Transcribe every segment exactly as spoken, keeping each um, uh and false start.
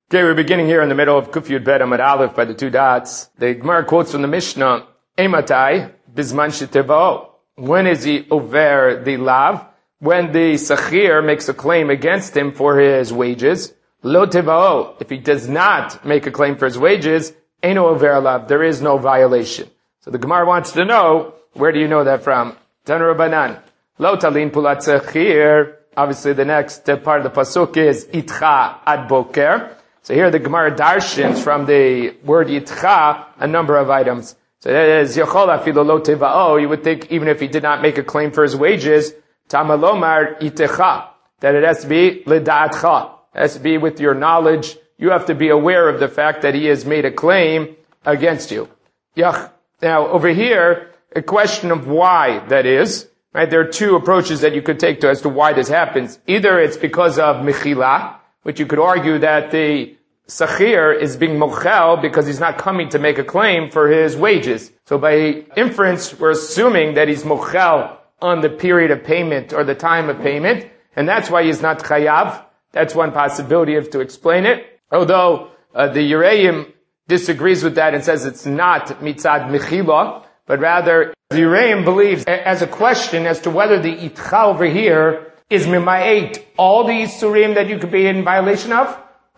Okay, we're beginning here in the middle of Kuf Yud Bet Amud Aleph by the two dots. The Gemara quotes from the Mishnah, Eimatai, Bizman Shetevao. When is he over the lav? When the Sachir makes a claim against him for his wages. Lo Tevao. If he does not make a claim for his wages, Eino over lav. There is no violation. So the Gemara wants to know, where do you know that from? Tanu Rabbanan. Lo Talin Pulat Sachir. Obviously the next part of the Pasuk is Itcha Ad Boker. So here the Gemara darshins from the word Yitcha a number of items. So that is Yochol Afilu Lo Tevao. You would think even if he did not make a claim for his wages, Tamalomar Itecha, that it has to be Lida'atcha. It has to be with your knowledge. You have to be aware of the fact that he has made a claim against you. Now over here, a question of why that is. Right? There are two approaches that you could take to as to why this happens. Either it's because of Mechila, which you could argue that the Sachir is being mochel because he's not coming to make a claim for his wages. So by inference, we're assuming that he's mochel on the period of payment or the time of payment, and that's why he's not chayav. That's one possibility of to explain it. Although uh, the Yereim disagrees with that and says it's not mitzad mechila, but rather the Yereim believes as a question as to whether the itcha over here is mimayet all the isurim that you could be in violation of,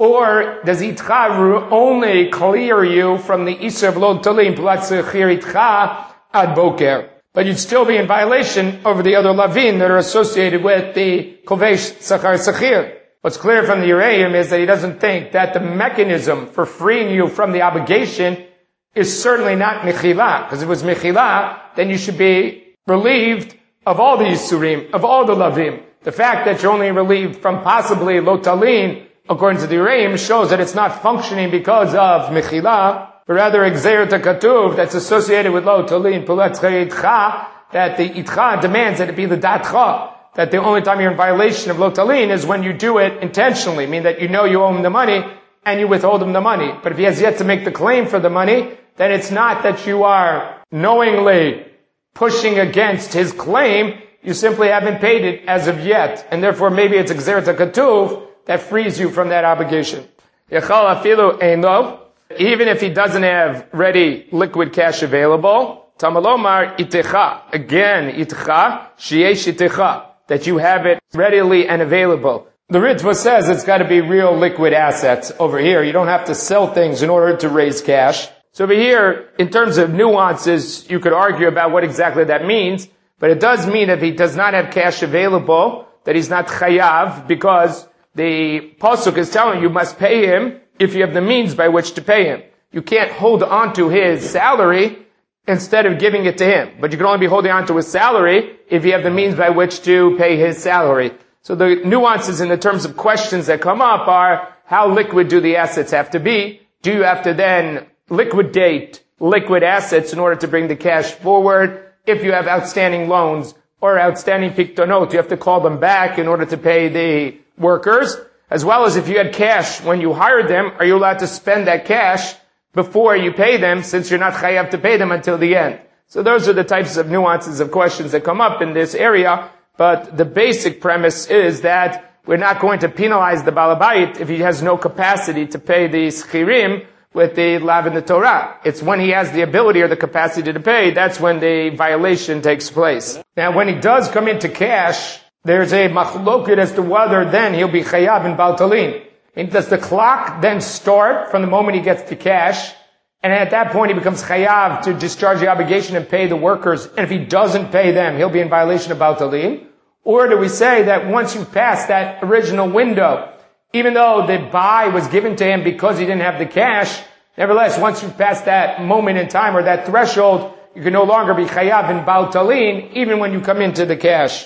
or does itcha only clear you from the isur of lo talim pulat sechir itcha ad boker? But you'd still be in violation over the other lavin that are associated with the kovesh sachar sechir. What's clear from the Yereim is that he doesn't think that the mechanism for freeing you from the obligation is certainly not mechila, because if it was mechila, then you should be relieved of all the isurim, of all the lavim. The fact that you're only relieved from possibly lo talin, according to the Yereim, shows that it's not functioning because of mechila, but rather exer katuv that's associated with lo talin pulat itcha, that the itcha demands that it be the datcha, that the only time you're in violation of lo talin is when you do it intentionally, meaning that you know you owe him the money and you withhold him the money. But if he has yet to make the claim for the money, then it's not that you are knowingly pushing against his claim. You simply haven't paid it as of yet, and therefore maybe it's exeret katuv that frees you from that obligation. Yechal afilu eino, even if he doesn't have ready liquid cash available, tamalomar itecha, again itecha, sheyesh itecha, that you have it readily and available. The Ritva says it's got to be real liquid assets over here. You don't have to sell things in order to raise cash. So over here, in terms of nuances, you could argue about what exactly that means. But it does mean if he does not have cash available, that he's not chayav, because the pasuk is telling you, you must pay him if you have the means by which to pay him. You can't hold on to his salary instead of giving it to him. But you can only be holding on to his salary if you have the means by which to pay his salary. So the nuances in the terms of questions that come up are, how liquid do the assets have to be? Do you have to then liquidate liquid assets in order to bring the cash forward? If you have outstanding loans or outstanding piktonot, you have to call them back in order to pay the workers. As well as if you had cash when you hired them, are you allowed to spend that cash before you pay them, since you're not chayav to pay them until the end? So those are the types of nuances of questions that come up in this area. But the basic premise is that we're not going to penalize the balabait if he has no capacity to pay the schirim with the lav in the Torah. It's when he has the ability or the capacity to pay, that's when the violation takes place. Now, when he does come into cash, there's a machloket as to whether then he'll be chayav in Baal Talin. And does the clock then start from the moment he gets the cash, and at that point he becomes chayav to discharge the obligation and pay the workers, and if he doesn't pay them, he'll be in violation of Baal Talin? Or do we say that once you pass that original window, even though the buy was given to him because he didn't have the cash, nevertheless, once you pass that moment in time or that threshold, you can no longer be chayav in Baal Talin, even when you come into the cash.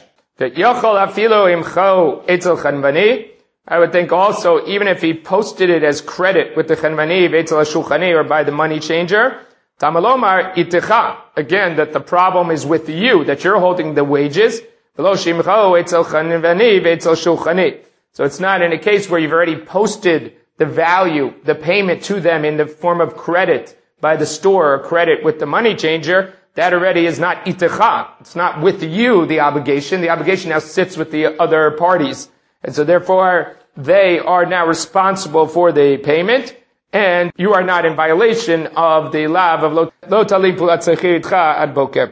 I would think also, even if he posted it as credit with the chanvani, v'etzel hashulchani, or by the money changer, tamalomar itecha, again, that the problem is with you, that you're holding the wages, v'lo shimcho etzel chanvani, v'etzel shulchani. So it's not in a case where you've already posted the value, the payment to them in the form of credit by the store or credit with the money changer. That already is not itecha. It's not with you, the obligation. The obligation now sits with the other parties. And so therefore, they are now responsible for the payment, and you are not in violation of the lav of lo talim pulat sechir itcha ad boker.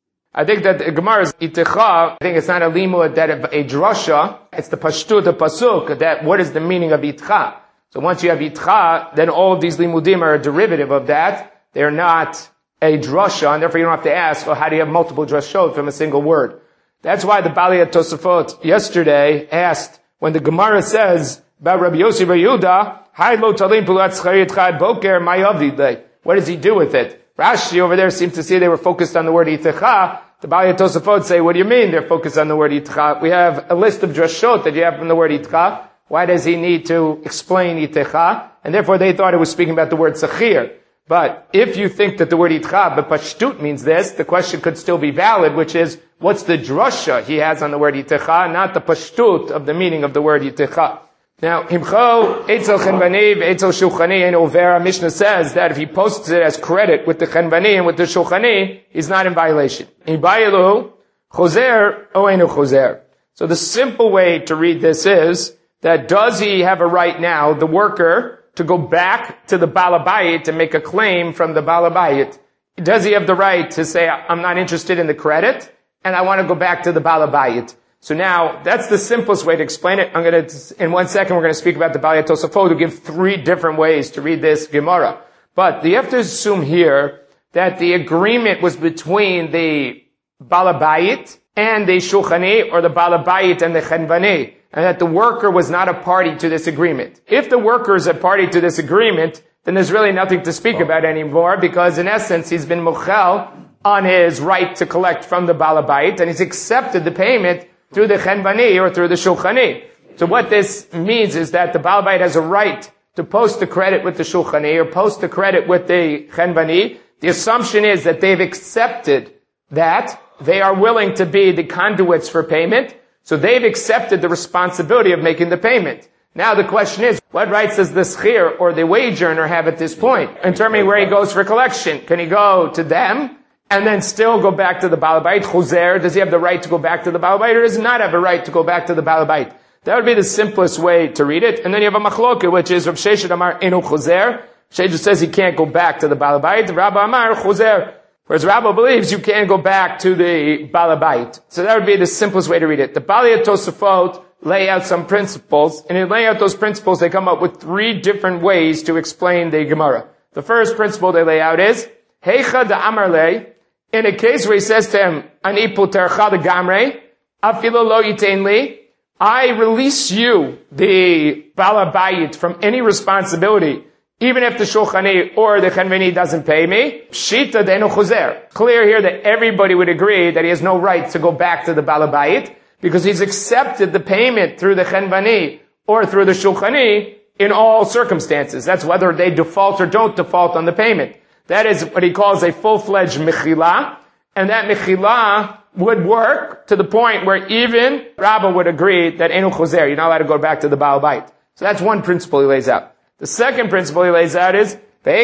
I think that the Gemara's itecha, I think it's not a limud that of a drasha, it's the pashtut, the pasuk, that what is the meaning of itcha. So once you have itcha, then all of these limudim are a derivative of that. They're not a drasha, and therefore you don't have to ask, well, how do you have multiple drashot from a single word? That's why the Bali Tosafot yesterday asked, when the Gemara says about Rabbi Yossi Bar Yehuda, Hai lo talim pulat schar yitcha ad boker, my avdi, what does he do with it? Rashi over there seems to see they were focused on the word itecha. The Bali Tosafot say, what do you mean they're focused on the word itecha? We have a list of drashot that you have from the word itecha. Why does he need to explain itecha? And therefore they thought it was speaking about the word sechir. But if you think that the word itcha, but pashtut means this, the question could still be valid, which is, what's the drasha he has on the word itecha, not the pashtut of the meaning of the word itecha. Now, himcho, etzel chenvani, etzel shulchani, and over, Mishnah says that if he posts it as credit with the chenvani and with the shulchani, he's not in violation. Ibayilu, choser, o enu choser. So the simple way to read this is, that does he have a right now, the worker, to go back to the Balabayit and make a claim from the Balabayit? Does he have the right to say, I'm not interested in the credit, and I want to go back to the Balabayit? So now, that's the simplest way to explain it. I'm going to, in one second, we're going to speak about the Bali Tosafot, to give three different ways to read this Gemara. But you have to assume here that the agreement was between the Balabayit and the Shulchani, or the Balabayit and the Chenvani, and that the worker was not a party to this agreement. If the worker is a party to this agreement, then there's really nothing to speak about anymore, because in essence, he's been mochel on his right to collect from the Balabayit, and he's accepted the payment through the Chenvani or through the Shulchani. So what this means is that the Balabayit has a right to post the credit with the Shulchani or post the credit with the Chenvani. The assumption is that they've accepted that. They are willing to be the conduits for payment. So they've accepted the responsibility of making the payment. Now the question is, what rights does the schir or the wage earner have at this point in determining where he goes for collection? Can he go to them and then still go back to the Balabayit? Choser, does he have the right to go back to the Balabayit, or does he not have a right to go back to the Balabayit? That would be the simplest way to read it. And then you have a machloket, which is Rav Sheshet Amar Enu Choser. Sheshet says he can't go back to the Balabayit. Rabba Amar Choser. Whereas Rabba believes you can't go back to the Balabayit. So that would be the simplest way to read it. The Bali Tosafot lay out some principles, and in laying out those principles, they come up with three different ways to explain the Gemara. The first principle they lay out is, Heicha da Amarle, in a case where he says to him, Ani putercha de gamre, afilo lo yitain li, I release you, the Balabayit, from any responsibility, even if the Shulchani or the Chenvani doesn't pay me. Pshita de'enu choser. Clear here that everybody would agree that he has no right to go back to the Balabayit, because he's accepted the payment through the Chenvani or through the Shulchani in all circumstances. That's whether they default or don't default on the payment. That is what he calls a full-fledged mechila, and that mechila would work to the point where even Rabbah would agree that enu choser, you're not allowed to go back to the Balabayit. So that's one principle he lays out. The second principle he lays out is,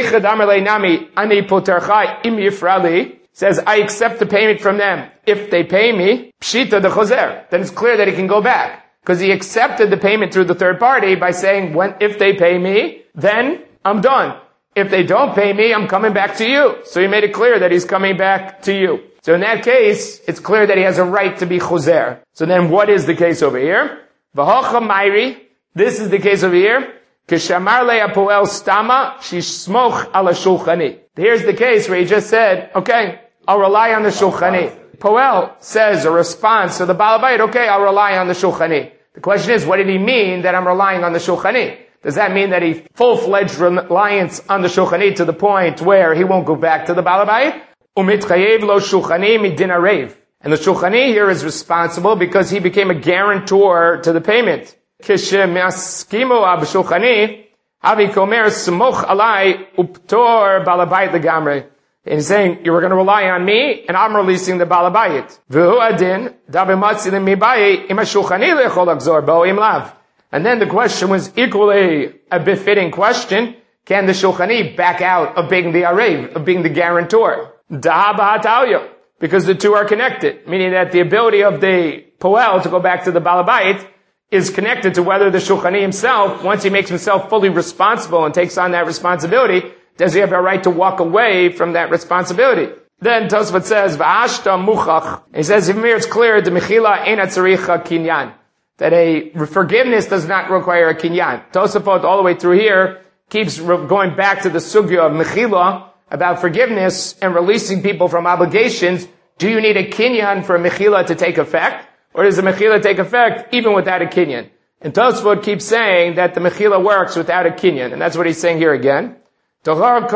says, I accept the payment from them. If they pay me, pshita de choser, then it's clear that he can go back. Because he accepted the payment through the third party by saying, when, if they pay me, then I'm done. If they don't pay me, I'm coming back to you. So he made it clear that he's coming back to you. So in that case, it's clear that he has a right to be choser. So then what is the case over here? V'hocha mayri, this is the case over here. Kishamar le'apoel stama, shishmoch ala shulchani. Here's the case where he just said, okay, I'll rely on the shulchani. Poel says a response to the Balabayit, okay, I'll rely on the shulchani. The question is, what did he mean that I'm relying on the shulchani? Does that mean that he full-fledged reliance on the shulchani to the point where he won't go back to the Balabayit? Umitchayev lo shulchani midin arev. And the shulchani here is responsible because he became a guarantor to the payment. Kishemaskimu ab shulchani, avi komer smoch alai uptor Balabayit legamre. And he's saying, you were going to rely on me, and I'm releasing the Balabayit. V'hu adin, davimatzi lemibayi, ima shulchani lechol akzor bo im lav. And then the question was equally a befitting question. Can the Shulchani back out of being the Arev, of being the guarantor? Da'aba ha'talya. Because the two are connected. Meaning that the ability of the Poel to go back to the Balabayit is connected to whether the Shulchani himself, once he makes himself fully responsible and takes on that responsibility, does he have a right to walk away from that responsibility? Then Tosfot says, V'ashta muchach. He says, even here it's clear, the mechila eina tzaricha kinyan. That a forgiveness does not require a kinyan. Tosfot all the way through here keeps going back to the sugya of mechila about forgiveness and releasing people from obligations. Do you need a kinyan for a mechila to take effect? Or does the mechila take effect even without a kinyan? And Tosfot keeps saying that the mechila works without a kinyan. And that's what he's saying here again. We're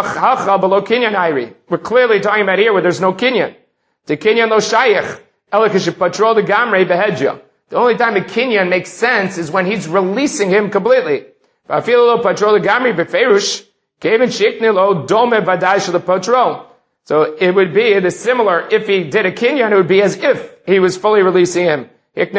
clearly talking about here where there's no kinyan. The kinyan lo shayich. The only time a kinyan makes sense is when he's releasing him completely. So it would be the similar, if he did a kinyan, it would be as if he was fully releasing him.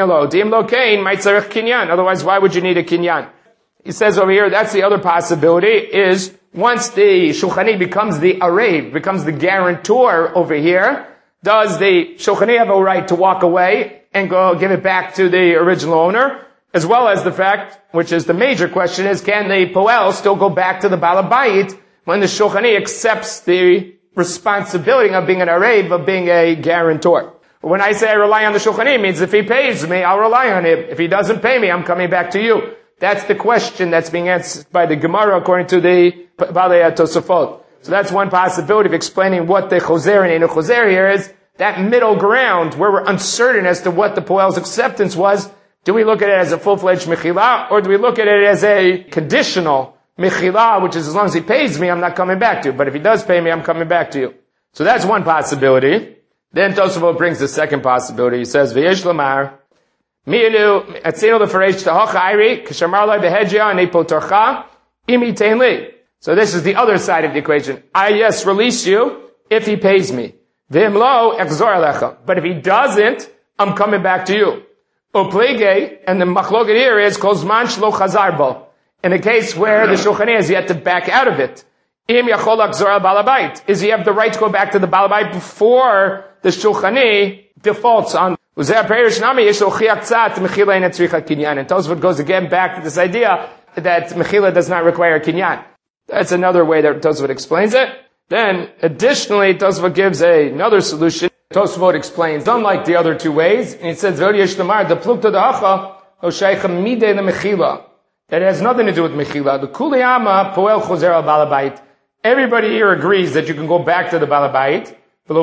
Otherwise, why would you need a kinyan? He says over here, that's the other possibility, is once the Shulchani becomes the arev, becomes the guarantor over here, does the Shulchani have a right to walk away and go give it back to the original owner? As well as the fact, which is the major question, is can the Poel still go back to the Baal Bayit when the Shulchani accepts the responsibility of being an arev, of being a guarantor? When I say I rely on the Shulchani, it means if he pays me, I'll rely on him. If he doesn't pay me, I'm coming back to you. That's the question that's being answered by the Gemara according to the Balei Tosafot. So that's one possibility of explaining what the Choser and Einu Choser here is. That middle ground where we're uncertain as to what the Poel's acceptance was. Do we look at it as a full-fledged Mechila, or do we look at it as a conditional Mechila, which is as long as he pays me, I'm not coming back to you. But if he does pay me, I'm coming back to you. So that's one possibility. Then Tosafot brings the second possibility. He says, V'yesh lamar, mi'elu atzinu lefaresh tahocha ayri, k'shamar lai behedja nepo torcha, imi tein li. So this is the other side of the equation. I, yes, release you if he pays me. V'im lo echzor alecha. But if he doesn't, I'm coming back to you. Uplege, and the machloket here is, kol zman shlo chazar bo. In a case where the Shulchani has yet to back out of it. Im yachol echzor al Baal Bayit. Is he have the right to go back to the Baal Bayit before the Shulchani defaults on and Tosfot goes again back to this idea that Mechila does not require a kinyan. That's another way that Tosfot explains it. Then, additionally, Tosfot gives a, another solution. Tosfot explains, unlike the other two ways, and he says, that has nothing to do with Mechila. The Kuliyama Poel Choser al Baal Bayit. Everybody here agrees that you can go back to the Baal Bayit.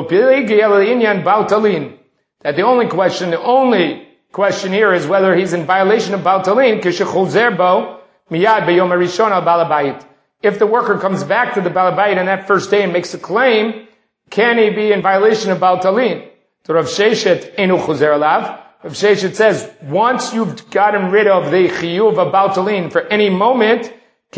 That the only question, the only question here is whether he's in violation of Baal Talin, if the worker comes back to the Baal Bayit on that first day and makes a claim, can he be in violation of Baal Talin? So Rav Sheshet Einu Choser Alav. Rav Sheshet says, once you've gotten rid of the chiyuv of Baal Talin for any moment,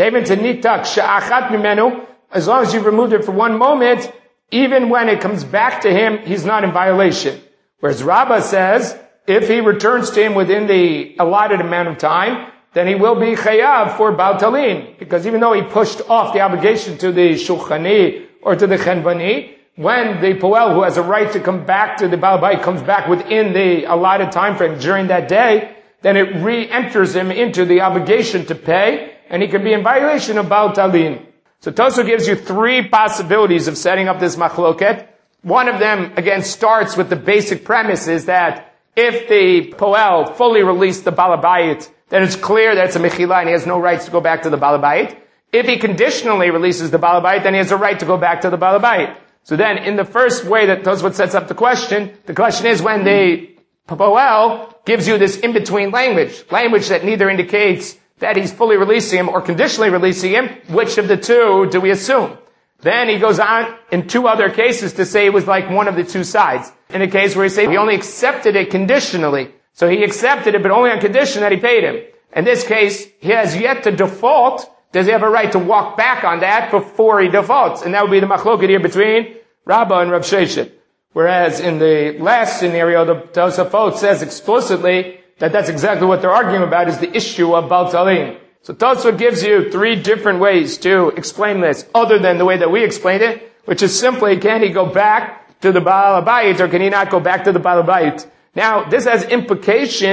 as long as you've removed it for one moment, even when it comes back to him, he's not in violation. Whereas Rabbah says, if he returns to him within the allotted amount of time, then he will be chayav for Baal Talin. Because even though he pushed off the obligation to the Shulchani or to the Chenvani, when the Poel who has a right to come back to the Baal Bayit comes back within the allotted time frame during that day, then it re-enters him into the obligation to pay, and he can be in violation of Baal Talin. So Tosfot gives you three possibilities of setting up this machloket. One of them, again, starts with the basic premise is that if the Poel fully released the Baal Bayit, then it's clear that it's a Mechila and he has no rights to go back to the Baal Bayit. If he conditionally releases the Baal Bayit, then he has a right to go back to the Baal Bayit. So then, in the first way that Tosfot sets up the question, the question is when the Poel gives you this in-between language, language that neither indicates that he's fully releasing him or conditionally releasing him, which of the two do we assume? Then he goes on in two other cases to say it was like one of the two sides. In a case where he says he only accepted it conditionally. So he accepted it, but only on condition that he paid him. In this case, he has yet to default. Does he have a right to walk back on that before he defaults? And that would be the machloket here between Rabbah and Rav Sheshet. Whereas in the last scenario, the Tosafot says explicitly that that's exactly what they're arguing about, is the issue of Baal Talin. So Tosafot gives you three different ways to explain this, other than the way that we explained it, which is simply, can he go back to the Baal Bayit, or can he not go back to the Baal Bayit? Now, this has implications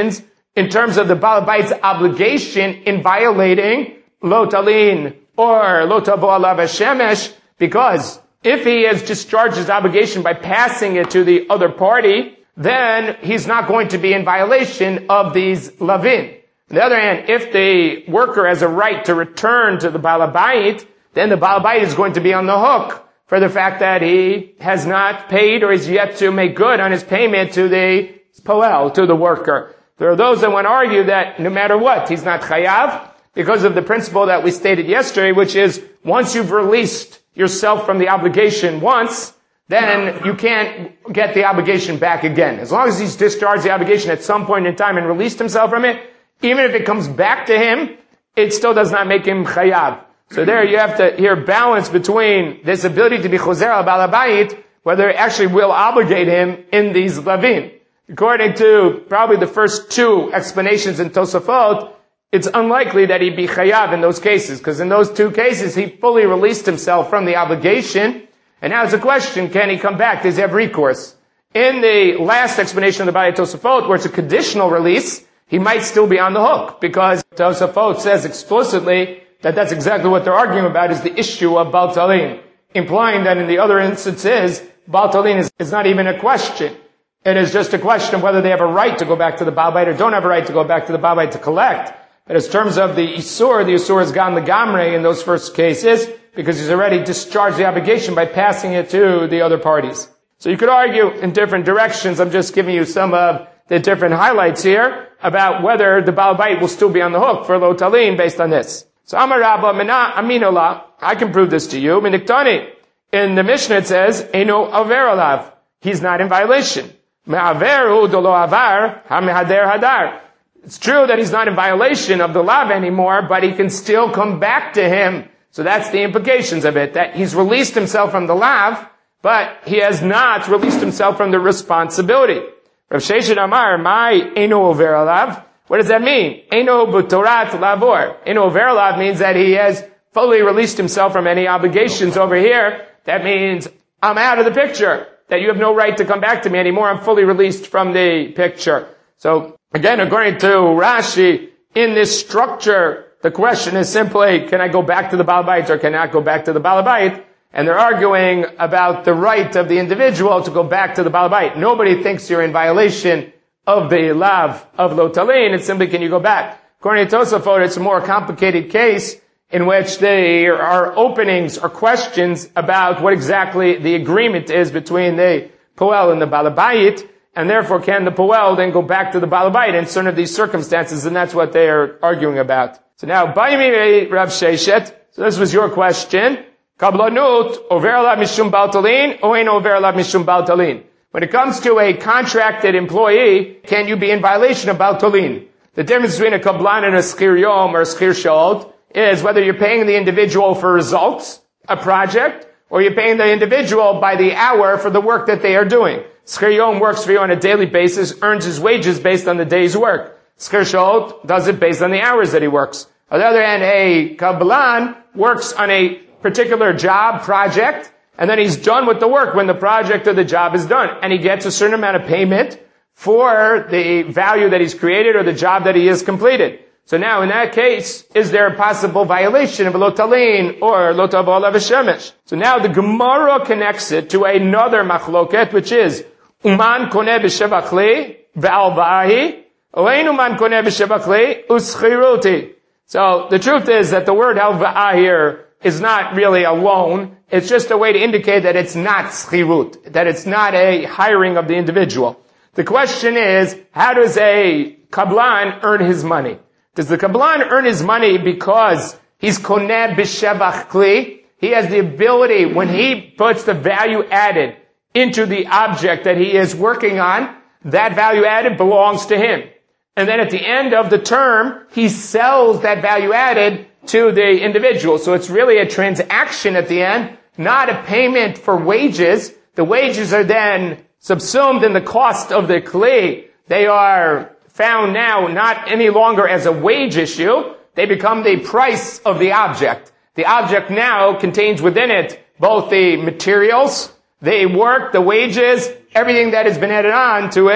in terms of the Baal Bait's obligation in violating lo talin or lo tavo alav hashemesh, because if he has discharged his obligation by passing it to the other party, then he's not going to be in violation of these lavin. On the other hand, if the worker has a right to return to the Baal Bait, then the Baal Bait is going to be on the hook for the fact that he has not paid or is yet to make good on his payment to the poel, to the worker. There are those that want to argue that no matter what, he's not chayav because of the principle that we stated yesterday, which is once you've released yourself from the obligation once, then you can't get the obligation back again. As long as he's discharged the obligation at some point in time and released himself from it, even if it comes back to him, it still does not make him chayav. So there you have to hear balance between this ability to be choser al Baal Bayit, whether it actually will obligate him in these lavin. According to probably the first two explanations in Tosafot, it's unlikely that he'd be chayav in those cases, because in those two cases he fully released himself from the obligation, and now it's a question, can he come back? Does he have recourse? In the last explanation of the Bayit Tosafot, where it's a conditional release, he might still be on the hook, because Tosafot says explicitly that that's exactly what they're arguing about, is the issue of Baal Talin, implying that in the other instances, Baal Talin is, is not even a question. It is just a question of whether they have a right to go back to the Baal Bait or don't have a right to go back to the Baal Bait to collect. But in terms of the Isur, the Isur has gone legamre in those first cases, because he's already discharged the obligation by passing it to the other parties. So you could argue in different directions. I'm just giving you some of the different highlights here about whether the Baal Bait will still be on the hook for lo talin based on this. So Amar Rabba Mina Aminola, I can prove this to you. Miniktani. In the Mishnah it says, Eino aver alav. He's not in violation. Me'averu dolo avar hamehader hadar. It's true that he's not in violation of the lav anymore, but he can still come back to him. So that's the implications of it, that he's released himself from the lav, but he has not released himself from the responsibility. Rav Sheshet Amar, my Eino aver alav. What does that mean? Eino b'torat lavor. Eino aver alav means that he has fully released himself from any obligations over here. That means I'm out of the picture. That you have no right to come back to me anymore. I'm fully released from the picture. So, again, according to Rashi, in this structure, the question is simply, can I go back to the Baal Bait or cannot go back to the Baal Bait? And they're arguing about the right of the individual to go back to the Baal Bait. Nobody thinks you're in violation of the lav of lo talin. It's simply, can you go back? According to Tosafot, it's a more complicated case in which there are openings or questions about what exactly the agreement is between the poel and the Baal Bayit, and therefore can the poel then go back to the Baal Bayit in certain of these circumstances, and that's what they are arguing about. So now, Bayimi Rav Sheshet, so this was your question. Kablanut, over alav mishum Baal Talin, or ain't over alav mishum Baal Talin. When it comes to a contracted employee, can you be in violation of Baal Talin? The difference between a kablan and a schir yom or a schir shalt is whether you're paying the individual for results, a project, or you're paying the individual by the hour for the work that they are doing. Schir yom works for you on a daily basis, earns his wages based on the day's work. Schir shalt does it based on the hours that he works. On the other hand, a kablan works on a particular job, project, and then he's done with the work when the project or the job is done. And he gets a certain amount of payment for the value that he's created or the job that he has completed. So now, in that case, is there a possible violation of lo talin or lo tavo alav hashemesh? So now the Gemara connects it to another machloket, which is uman koneh b'shevach li v'alvahi, oein uman koneh b'shevach li u'schiruti. So the truth is that the word alva'ah here is not really a loan. It's just a way to indicate that it's not schirut, that it's not a hiring of the individual. The question is, how does a kablan earn his money? Does the kablan earn his money because he's koneh b'shevach kli? He has the ability, when he puts the value added into the object that he is working on, that value added belongs to him. And then at the end of the term, he sells that value added to the individual. So it's really a transaction at the end, not a payment for wages. The wages are then subsumed in the cost of the kli. They are found now not any longer as a wage issue. They become the price of the object. The object now contains within it both the materials, the work, the wages, everything that has been added on to it.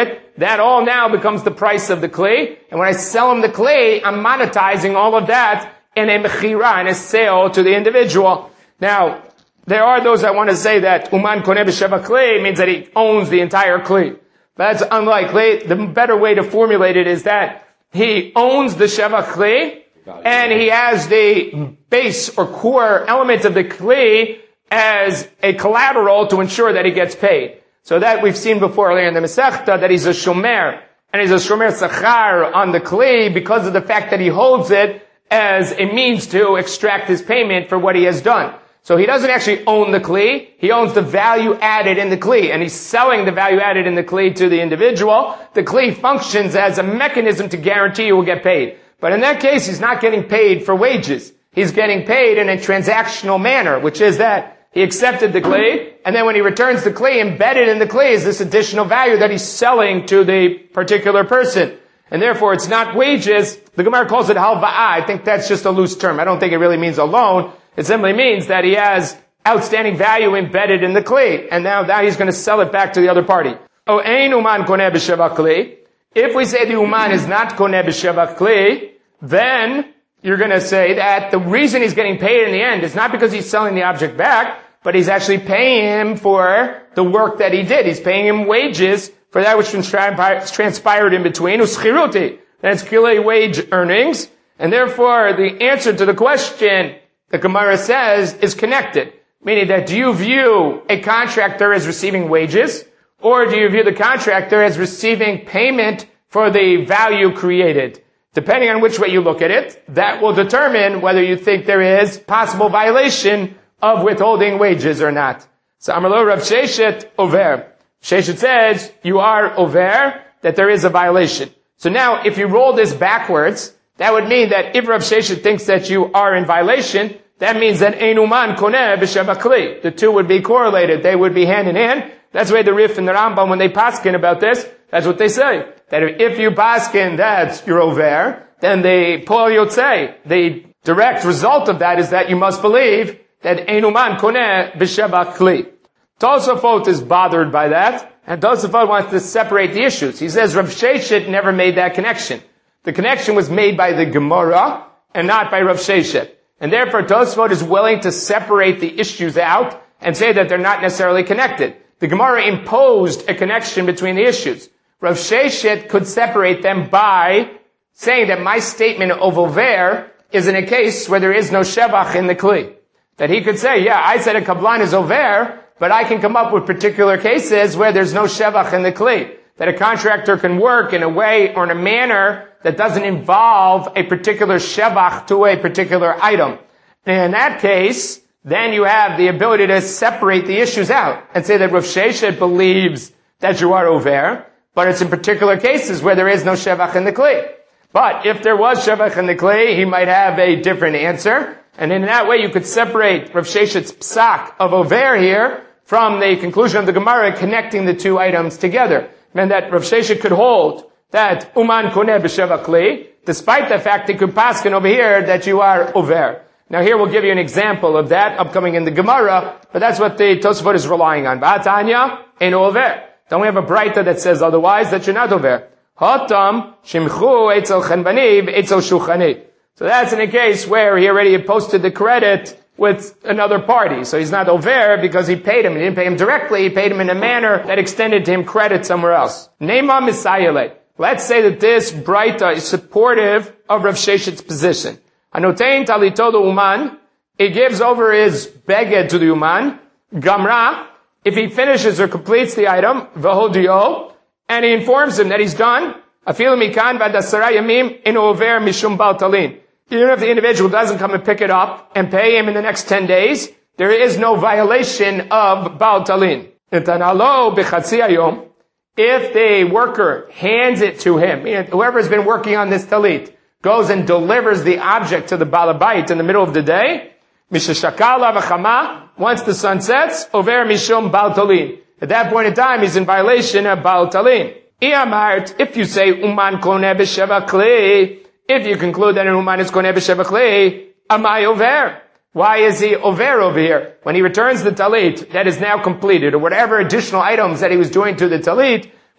that all now becomes the price of the kli. And when I sell him the kli, I'm monetizing all of that in a mechira, in a sale to the individual. Now, there are those that want to say that uman koneh b'sheva kli means that he owns the entire kli. But that's unlikely. The better way to formulate it is that he owns the sheva kli, and he has the base or core element of the kli as a collateral to ensure that he gets paid. So that we've seen before earlier in the Masechta, that he's a shomer, and he's a shomer sachar on the kli because of the fact that he holds it as a means to extract his payment for what he has done. So he doesn't actually own the kli, he owns the value added in the kli, and he's selling the value added in the kli to the individual. The kli functions as a mechanism to guarantee you will get paid. But in that case, he's not getting paid for wages. He's getting paid in a transactional manner, which is that he accepted the kli, and then when he returns the kli, embedded in the kli is this additional value that he's selling to the particular person. And therefore, it's not wages. The Gemara calls it halva'ah. I think that's just a loose term. I don't think it really means a loan. It simply means that he has outstanding value embedded in the kli, and now, now he's going to sell it back to the other party. Oh, ein uman koneh b'sheva kli. If we say the uman is not koneh b'sheva kli, then you're going to say that the reason he's getting paid in the end is not because he's selling the object back, but he's actually paying him for the work that he did. He's paying him wages for that which transpired in between. Uschiruti. That's kilei wage earnings. And therefore, the answer to the question the Gemara says is connected. Meaning that do you view a contractor as receiving wages, or do you view the contractor as receiving payment for the value created? Depending on which way you look at it, that will determine whether you think there is possible violation of withholding wages or not. So Amarlo Rav Sheshet over. Sheshet says you are over, that there is a violation. So now, if you roll this backwards, that would mean that if Rav Sheshet thinks that you are in violation, that means that ein uman koneh b'sheva kli. The two would be correlated. They would be hand in hand. That's why the Rif and the Rambam, when they paskin about this, that's what they say. That if you paskin that you're over, then the pol yotzei, the direct result of that is that you must believe that ein uman koneh b'sheva kli. Tosafot is bothered by that, and Tosafot wants to separate the issues. He says Rav Sheshet never made that connection. The connection was made by the Gemara and not by Rav Sheshet. And therefore Tosafot is willing to separate the issues out and say that they're not necessarily connected. The Gemara imposed a connection between the issues. Rav Sheshet could separate them by saying that my statement of over is in a case where there is no shevach in the kli. That he could say, yeah, I said a kablan is over, but I can come up with particular cases where there's no shevach in the kli. That a contractor can work in a way or in a manner that doesn't involve a particular shevach to a particular item. And in that case, then you have the ability to separate the issues out and say that Rav Sheshet believes that you are over, but it's in particular cases where there is no shevach in the kli. But if there was shevach in the kli, he might have a different answer. And in that way, you could separate Rav Sheshet's psak of over here from the conclusion of the Gemara connecting the two items together. And that Rav Sheshet could hold that uman koneh b'sheva kli, despite the fact he could paskin over here that you are over. Now here we'll give you an example of that upcoming in the Gemara, but that's what the Tosafot is relying on. Ba'atanya ein over. Don't we have a braita that says otherwise, that you're not over? Hatam shimchu etzel chenbani etzel shuchani. So that's in a case where he already posted the credit with another party. So he's not over because he paid him. He didn't pay him directly. He paid him in a manner that extended to him credit somewhere else. Nema misayele. Let's say that this braita is supportive of Rav Sheshet's position. Anotein talito the uman. He gives over his beged to the uman. Gamra. If he finishes or completes the item, v'hodio, and he informs him that he's done, afilu mikan v'adasara yamim in over mishum baltalin. Even if the individual doesn't come and pick it up and pay him in the next ten days, there is no violation of baltalin. Itanalo b'chatzi hayom. If the worker hands it to him, whoever has been working on this talit, goes and delivers the object to the balabait in the middle of the day, mishashakala v'chama, once the sun sets, over mishum baltalin. At that point in time, he's in violation of baltalin. Iyamart, if you say uman koneh b'sheva kli, if you conclude that an uman is koneh b'sheva kli, amai over. Why is he over over here? When he returns the talit that is now completed, or whatever additional items that he was doing to the talit,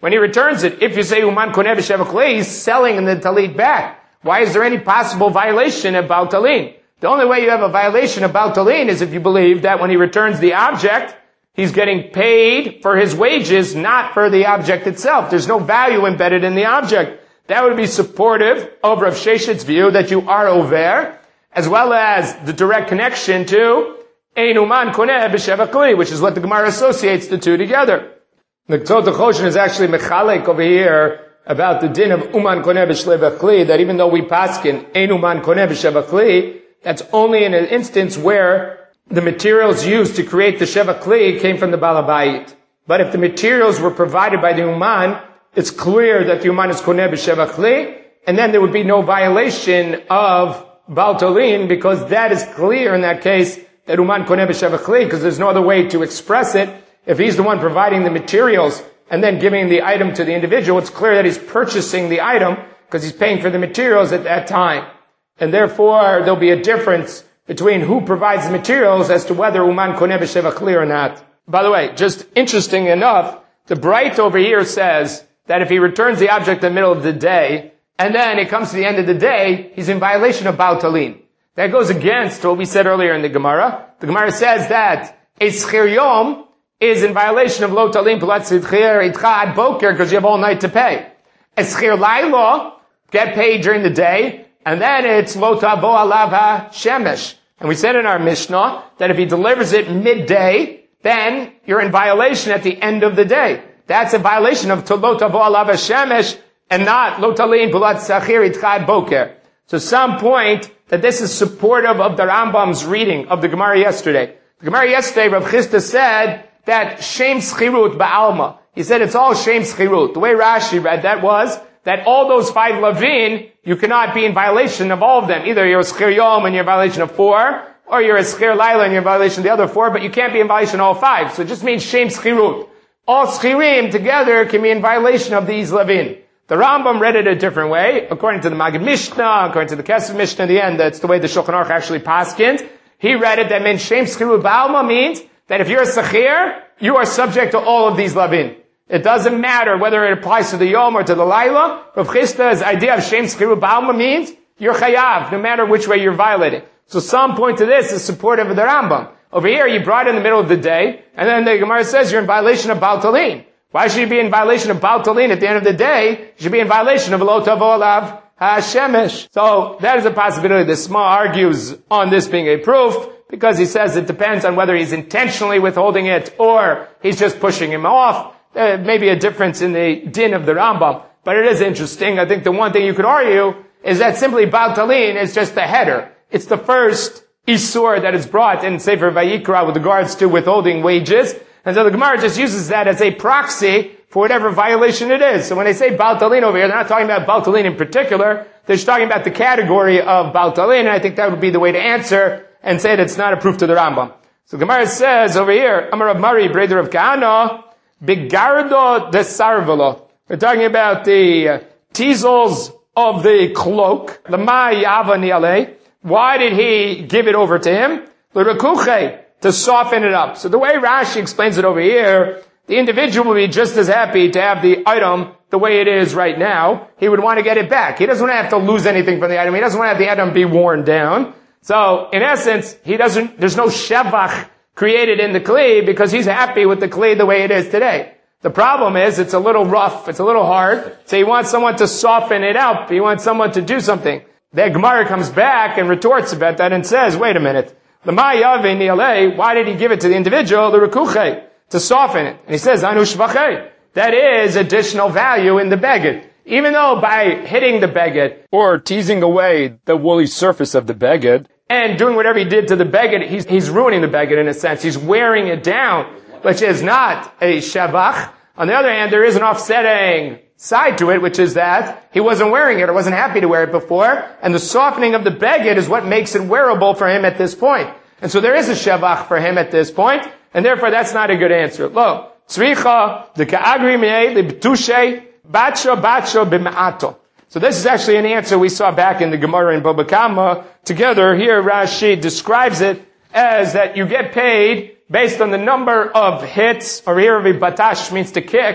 when he returns it, if you say Uman Koneh B'Sheva Kli, he's selling the talit back. Why is there any possible violation of Baal Talin? The only way you have a violation of Baal Talin is if you believe that when he returns the object, he's getting paid for his wages, not for the object itself. There's no value embedded in the object. That would be supportive of Rav Sheshet's view that you are over, as well as the direct connection to Ein Uman Koneh B'Sheva Kli, which is what the Gemara associates the two together. The Tosfos Choshen is actually mechalek over here about the din of Uman Koneh B'Sheva Kli, that even though we paskin Ein Uman Koneh B'Sheva Kli, that's only in an instance where the materials used to create the Sheva Kli came from the Baal Habayit. But if the materials were provided by the Uman, it's clear that the Uman is Koneh B'Sheva Kli, and then there would be no violation of Baal Talin, because that is clear in that case that Uman Koneh B'Sheva Kli, because there's no other way to express it. If he's the one providing the materials and then giving the item to the individual, it's clear that he's purchasing the item because he's paying for the materials at that time. And therefore, there'll be a difference between who provides the materials as to whether Uman Koneh B'Sheva Kli or not. By the way, just interesting enough, the Bright over here says that if he returns the object in the middle of the day, and then it comes to the end of the day, he's in violation of Baal Talin. That goes against what we said earlier in the Gemara. The Gemara says that a Schir Yom is in violation of Lo Talin Pilat Sidchir Itcha Ad Boker, because you have all night to pay. A Schir Laila, get paid during the day, and then it's Lo Tabo Alav HaShemesh. And we said in our Mishnah that if he delivers it midday, then you're in violation at the end of the day. That's a violation of Lo Tabo Alav HaShemesh, and not Lo Talin Pilat Sidchir Itcha Ad Boker. So some point that this is supportive of the Rambam's reading of the Gemara yesterday. The Gemara yesterday, Rav Chisda said that Shem Schirut Ba'alma. He said it's all Shem Schirut. The way Rashi read that was that all those five Lavin, you cannot be in violation of all of them. Either you're a Schir Yom and you're in violation of four, or you're a Schir Laila and you're in violation of the other four, but you can't be in violation of all five. So it just means Shem Schirut. All Schirim together can be in violation of these Lavin. The Rambam read it a different way. According to the Maggid Mishnah, according to the Kesef Mishnah, in the end, that's the way the Shulchan Aruch actually paskind. He read it that means Shem Schirut Ba'alma means that if you're a Sechir, you are subject to all of these Lavin. It doesn't matter whether it applies to the Yom or to the Laila. Rav Chisda's idea of Shem Schirut Ba'alma means you're Chayav, no matter which way you're violating. So some point to this is supportive of the Rambam. Over here, you brought it in the middle of the day, and then the Gemara says you're in violation of Baal Talin. Why should you be in violation of Baal Talin at the end of the day? You should be in violation of Lo Tavo Alav HaShemesh. So that is a possibility. The Sma argues on this being a proof, because he says it depends on whether he's intentionally withholding it or he's just pushing him off. There may be a difference in the din of the Rambam, but it is interesting. I think the one thing you could argue is that simply Baal Talin is just the header. It's the first Isur that is brought in Sefer Vayikra with regards to withholding wages. And so the Gemara just uses that as a proxy for whatever violation it is. So when they say Baal Talin over here, they're not talking about Baal Talin in particular. They're just talking about the category of Baal Talin, and I think that would be the way to answer and say that it's not a proof to the Rambam. So Gemara says over here, Amar Rav Mari, Breder of Kahana, Bigardo de Sarvelo. We're talking about the uh, teasels of the cloak. Lama Yava Niale. Why did he give it over to him? L'rekuche, to soften it up. So the way Rashi explains it over here, the individual will be just as happy to have the item the way it is right now. He would want to get it back. He doesn't want to have to lose anything from the item. He doesn't want to have the item be worn down. So, in essence, he doesn't, there's no shevach created in the kli because he's happy with the kli the way it is today. The problem is it's a little rough, it's a little hard, so he wants someone to soften it up. He wants someone to do something. The Gemara comes back and retorts about that and says, wait a minute, why did he give it to the individual, the rekuche, to soften it? And he says, anu shvachei. That is additional value in the beged. Even though by hitting the beged, or teasing away the woolly surface of the beged, and doing whatever he did to the beged, he's, he's ruining the beged in a sense. He's wearing it down, which is not a shavach. On the other hand, there is an offsetting side to it, which is that he wasn't wearing it or wasn't happy to wear it before, and the softening of the beged is what makes it wearable for him at this point. And so there is a shavach for him at this point, and therefore that's not a good answer. Lo, tzricha, the ka'agri me'e, libtushe, bacho, bacho, b'ma'ato. So this is actually an answer we saw back in the Gemara in Baba Kama. Together, here Rashi describes it as that you get paid based on the number of hits, or here batash means to kick,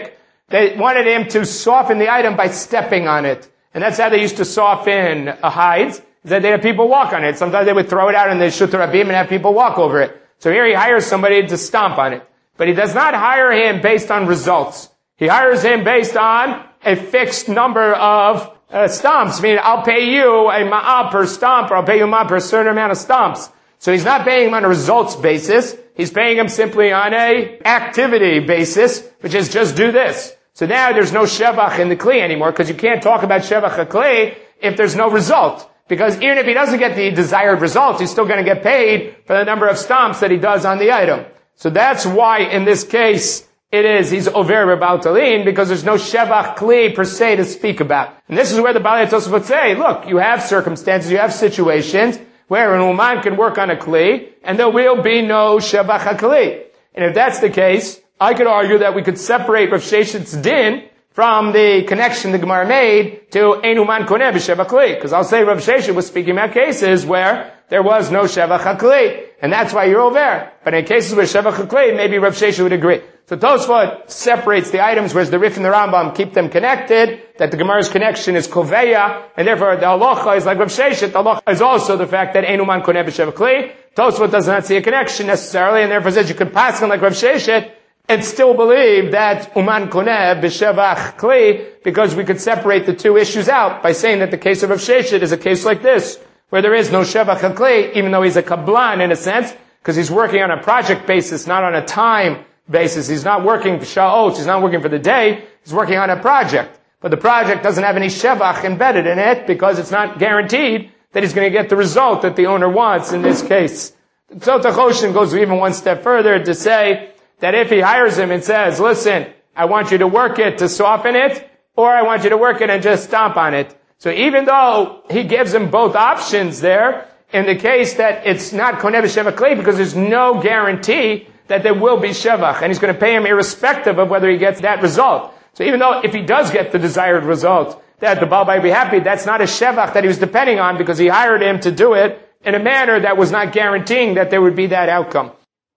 They wanted him to soften the item by stepping on it. And that's how they used to soften uh, hides, is that they had people walk on it. Sometimes they would throw it out in the Shut Rabim and have people walk over it. So here he hires somebody to stomp on it. But he does not hire him based on results. He hires him based on a fixed number of uh, stomps. I mean, I'll pay you a ma'ah per stomp, or I'll pay you a ma'ah per a certain amount of stomps. So he's not paying him on a results basis. He's paying him simply on a activity basis, which is just do this. So now there's no shevach in the kli anymore, because you can't talk about shevach a kli if there's no result. Because even if he doesn't get the desired result, he's still going to get paid for the number of stomps that he does on the item. So that's why in this case it is, he's over Rebal Talin, because there's no shevach kli per se to speak about. And this is where the Balei Tosafot say, look, you have circumstances, you have situations where an uman can work on a kli, and there will be no shevach kli. And if that's the case, I could argue that we could separate Rav Sheshet's din from the connection the Gemara made to Ein Uman Koneh b'Shevach Kli. Because I'll say Rav Sheshet was speaking about cases where there was no Shevach HaKli. And that's why you're over. But in cases where Shevach HaKli, maybe Rav Sheshet would agree. So Tosfot separates the items, whereas the Rif and the Rambam keep them connected, that the Gemara's connection is Koveya, and therefore the halacha is like Rav Sheshet. The halacha is also the fact that Ein Uman Koneh b'Shevach Kli. Tosfot does not see a connection necessarily, and therefore says you could pass on like Rav Sheshet, and still believe that Uman Koneh b'Shevach Kli, because we could separate the two issues out by saying that the case of Rav Sheshet is a case like this, where there is no Shevach Kli, even though he's a kablan in a sense, because he's working on a project basis, not on a time basis. He's not working for sha'ot, he's not working for the day, he's working on a project. But the project doesn't have any Shevach embedded in it, because it's not guaranteed that he's going to get the result that the owner wants in this case. So Tachoshin goes even one step further to say that if he hires him and says, listen, I want you to work it to soften it, or I want you to work it and just stomp on it. So even though he gives him both options there, in the case that it's not Koneh b'Shevach Kli, because there's no guarantee that there will be Shevach, and he's going to pay him irrespective of whether he gets that result. So even though if he does get the desired result, that the Baal Bayit be happy, that's not a Shevach that he was depending on, because he hired him to do it in a manner that was not guaranteeing that there would be that outcome.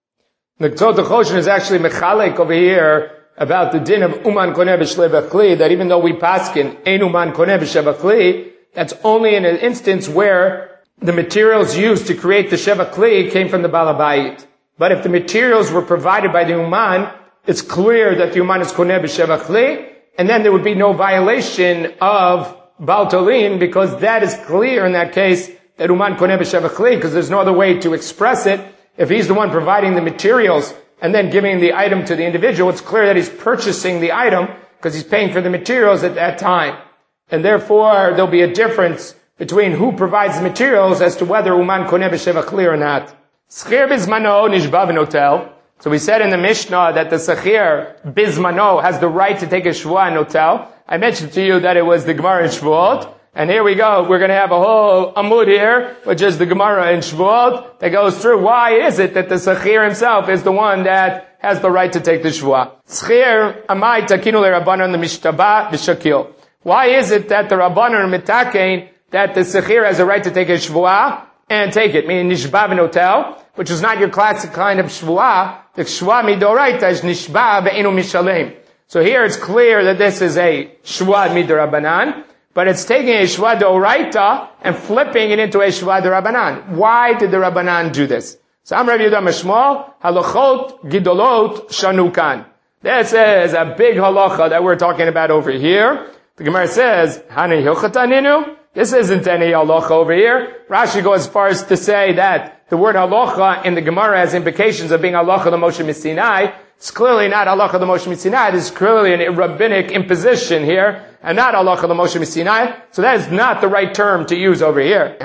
The Tzot Choshen is actually mechalek over here about the din of Uman Koneh b'Shevach Kli, that even though we paskin Ein Uman Koneh b'Shevach Kli, that's only in an instance where the materials used to create the Shevach Kli came from the Baal Bayit. But if the materials were provided by the Uman, it's clear that the Uman is Koneh b'Shevach Kli, and then there would be no violation of Baal Tolin, because that is clear in that case that Uman Koneh b'Shevach Kli, because there's no other way to express it. If he's the one providing the materials and then giving the item to the individual, it's clear that he's purchasing the item because he's paying for the materials at that time. And therefore, there'll be a difference between who provides the materials as to whether Uman Koneh b'Shevach Kli or not. Schir bizmano nishba v'notel. So we said in the Mishnah that the Sechir bizmano has the right to take a shvuah and notel. I mentioned to you that it was the Gemara in Shvuot. And here we go. We're going to have a whole amud here, which is the Gemara in Shvuot, that goes through why is it that the Sechir himself is the one that has the right to take the Shvuah. Sechir amai takinu leRabbanan lemishtaba v'shakil. Why is it that the Rabbanan are mitakein that the Sechir has a right to take a Shvuah and take it? Meaning nishba v'notel, which is not your classic kind of Shvuah. The Shvuah midoraita is nishba ve'enu mishalem. So here it's clear that this is a Shvuah midorabanan, but it's taking a Shvuah d'oraita and flipping it into a Shvuah d'Rabbanan. Why did the Rabbanan do this? So I'm Rabbi Yehuda Mishmol, halachot gidolot shanukan. This is a big halacha that we're talking about over here. The Gemara says, Hani hilchataninu? This isn't any halacha over here. Rashi goes as far as to say that the word halacha in the Gemara has implications of being halacha the Moshe Missinai. It's clearly not halacha the Moshe Missinai. This is clearly a rabbinic imposition here, and not halacha the Moshe Missinai. So that is not the right term to use over here.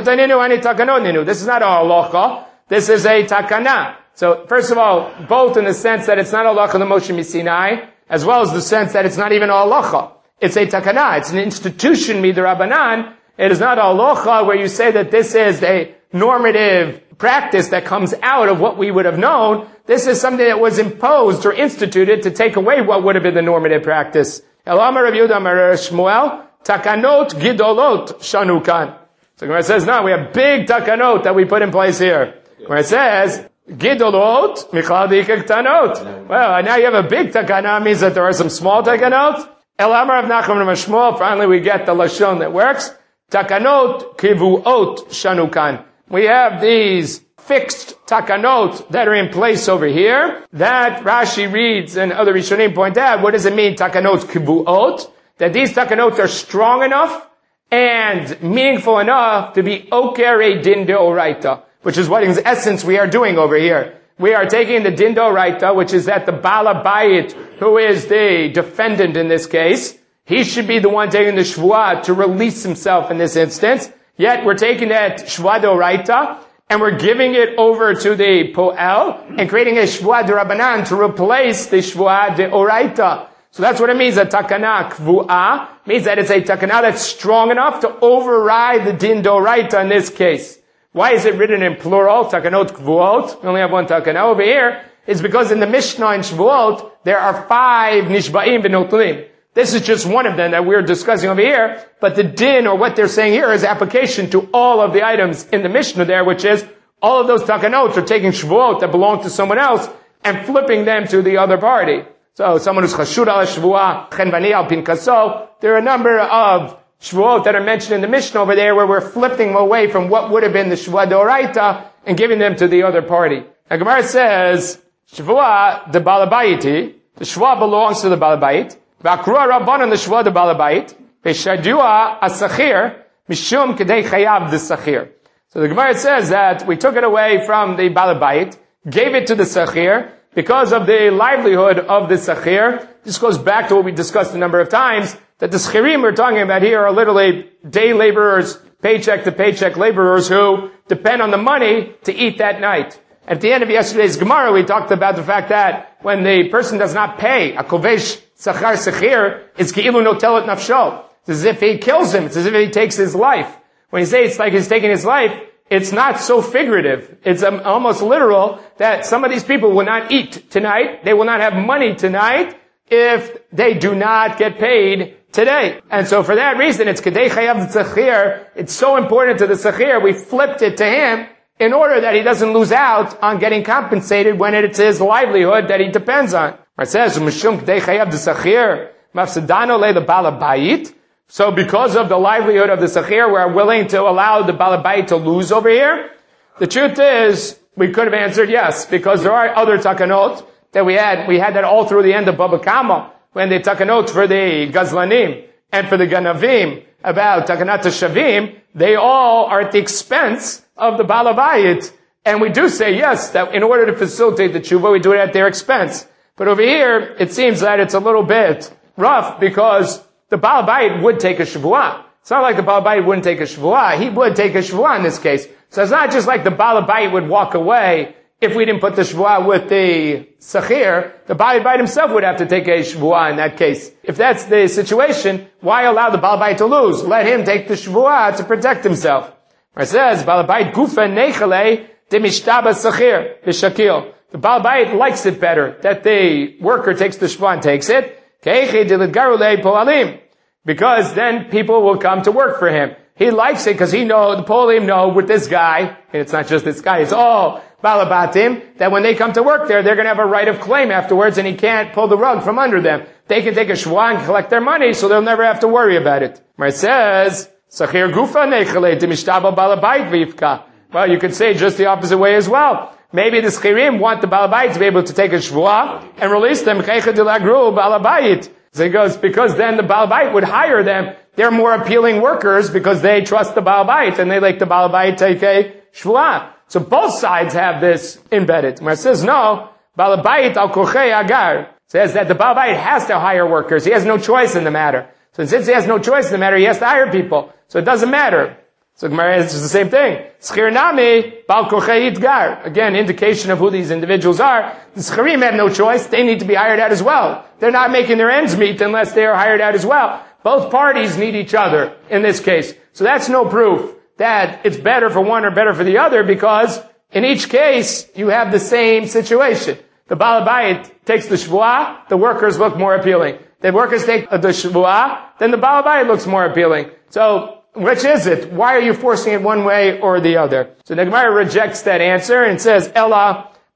This is not a halacha. This is a takana. So first of all, both in the sense that it's not halacha the Moshe Missinai, as well as the sense that it's not even a halacha. It's a takana. It's an institution midrabanan. It is not a halacha where you say that this is a normative practice that comes out of what we would have known. This is something that was imposed or instituted to take away what would have been the normative practice. Elamar Rabbi Yehuda Amar Shmuel, takanot gidolot shanukan. So Gemara says, no, we have big takanot that we put in place here. Where it says, Gidolot, Michal Dikaktanot. Well, now you have a big takana, means that there are some small takanot. El Amar of Nachman Mashmuel, finally we get the Lashon that works. Takanot Kivuot Shanukan. We have these fixed takanot that are in place over here. That Rashi reads and other Rishonim point out, what does it mean, takanot Kivuot? That these takanot are strong enough and meaningful enough to be oker a din deoraita, which is what in essence we are doing over here. We are taking the din deoraita, which is that the Bala Bayit, who is the defendant in this case, he should be the one taking the shvuah to release himself in this instance. Yet we're taking that shvuah deoraita and we're giving it over to the poel and creating a shvuah derabanan to replace the shvuah deoraita. So that's what it means, a takana kvu'ah, means that it's a takana that's strong enough to override the din doraita in this case. Why is it written in plural, takanot kvu'ot? We only have one takana over here. It's because in the Mishnah in Shavuot, there are five nishba'im v'notlim. This is just one of them that we're discussing over here, but the din, or what they're saying here, is application to all of the items in the Mishnah there, which is all of those takanot are taking Shavuot that belong to someone else and flipping them to the other party. So someone who's chashud al shvuah, chenvani al pinkaso. There are a number of shvuot that are mentioned in the Mishnah over there where we're flipping them away from what would have been the shvuah doraita and giving them to the other party. Now Gemara says, shvuah the balabayiti, the shvuah belongs to the balabayit. V'akrua rabbanon the shvuah the balabayit. V'shadua asachir mishum kedei chayav the sachir. So the Gemara says that we took it away from the balabayit, gave it to the sachir, because of the livelihood of the sachir. This goes back to what we discussed a number of times, that the schirim we're talking about here are literally day laborers, paycheck to paycheck laborers who depend on the money to eat that night. At the end of yesterday's Gemara, we talked about the fact that when the person does not pay, a kovesh sachar sachir, it's ki'ilu notelet nafsho. It's as if he kills him. It's as if he takes his life. When you say it's like he's taking his life, it's not so figurative. It's um, almost literal that some of these people will not eat tonight. They will not have money tonight if they do not get paid today. And so for that reason, it's Kedei Chayav Tzachir. It's so important to the Tzachir. We flipped it to him in order that he doesn't lose out on getting compensated when it's his livelihood that he depends on. It says, Mishum Kedei Chayav Tzachir, Mafsadano Le the Bala Bayit. So because of the livelihood of the Sachir, we're willing to allow the Balabayit to lose over here? The truth is, we could have answered yes, because there are other takanot that we had. We had that all through the end of Baba Kama, when the takanot for the Gazlanim and for the Ganavim about takanat Shavim, they all are at the expense of the Balabayit. And we do say yes, that in order to facilitate the tshuva, we do it at their expense. But over here, it seems that it's a little bit rough, because the Baal Bayit would take a Shavuah. It's not like the Baal Bayit wouldn't take a Shavuah. He would take a Shavuah in this case. So it's not just like the Baal Bayit would walk away if we didn't put the Shavuah with the Sachir. The Baal Bayit himself would have to take a Shavuah in that case. If that's the situation, why allow the Baal Bayit to lose? Let him take the Shavuah to protect himself. It says, Baal Bayit gufa nechale demishtaba Sachir b'shakil. The Baal Bayit likes it better that the worker takes the Shavuah and takes it. Because then people will come to work for him. He likes it because he know, the Polim know with this guy, and it's not just this guy, it's all Balabatim, that when they come to work there, they're going to have a right of claim afterwards, and he can't pull the rug from under them. They can take a shwa and collect their money, so they'll never have to worry about it. It says, Sachir gufa nechale timishtaba balabait vivka. Well, you could say just the opposite way as well. Maybe the Schirim want the Balabait to be able to take a Shvuah and release them. So he goes, because then the Balabait would hire them. They're more appealing workers because they trust the Balabait and they let the Balabait take a Shvuah. So both sides have this embedded. Mar says, no, Balabait al kochei agar. Says that the Balabait has to hire workers. He has no choice in the matter. So since he has no choice in the matter, he has to hire people. So it doesn't matter. So Gemara answers the same thing. Schir nami bal kochei itgar. Again, indication of who these individuals are. The Schirim have no choice. They need to be hired out as well. They're not making their ends meet unless they are hired out as well. Both parties need each other in this case. So that's no proof that it's better for one or better for the other, because in each case, you have the same situation. The Balabait takes the Shvuah, the workers look more appealing. The workers take the Shvuah, then the Balabait looks more appealing. So, which is it? Why are you forcing it one way or the other? So the Gemara rejects that answer and says, Ella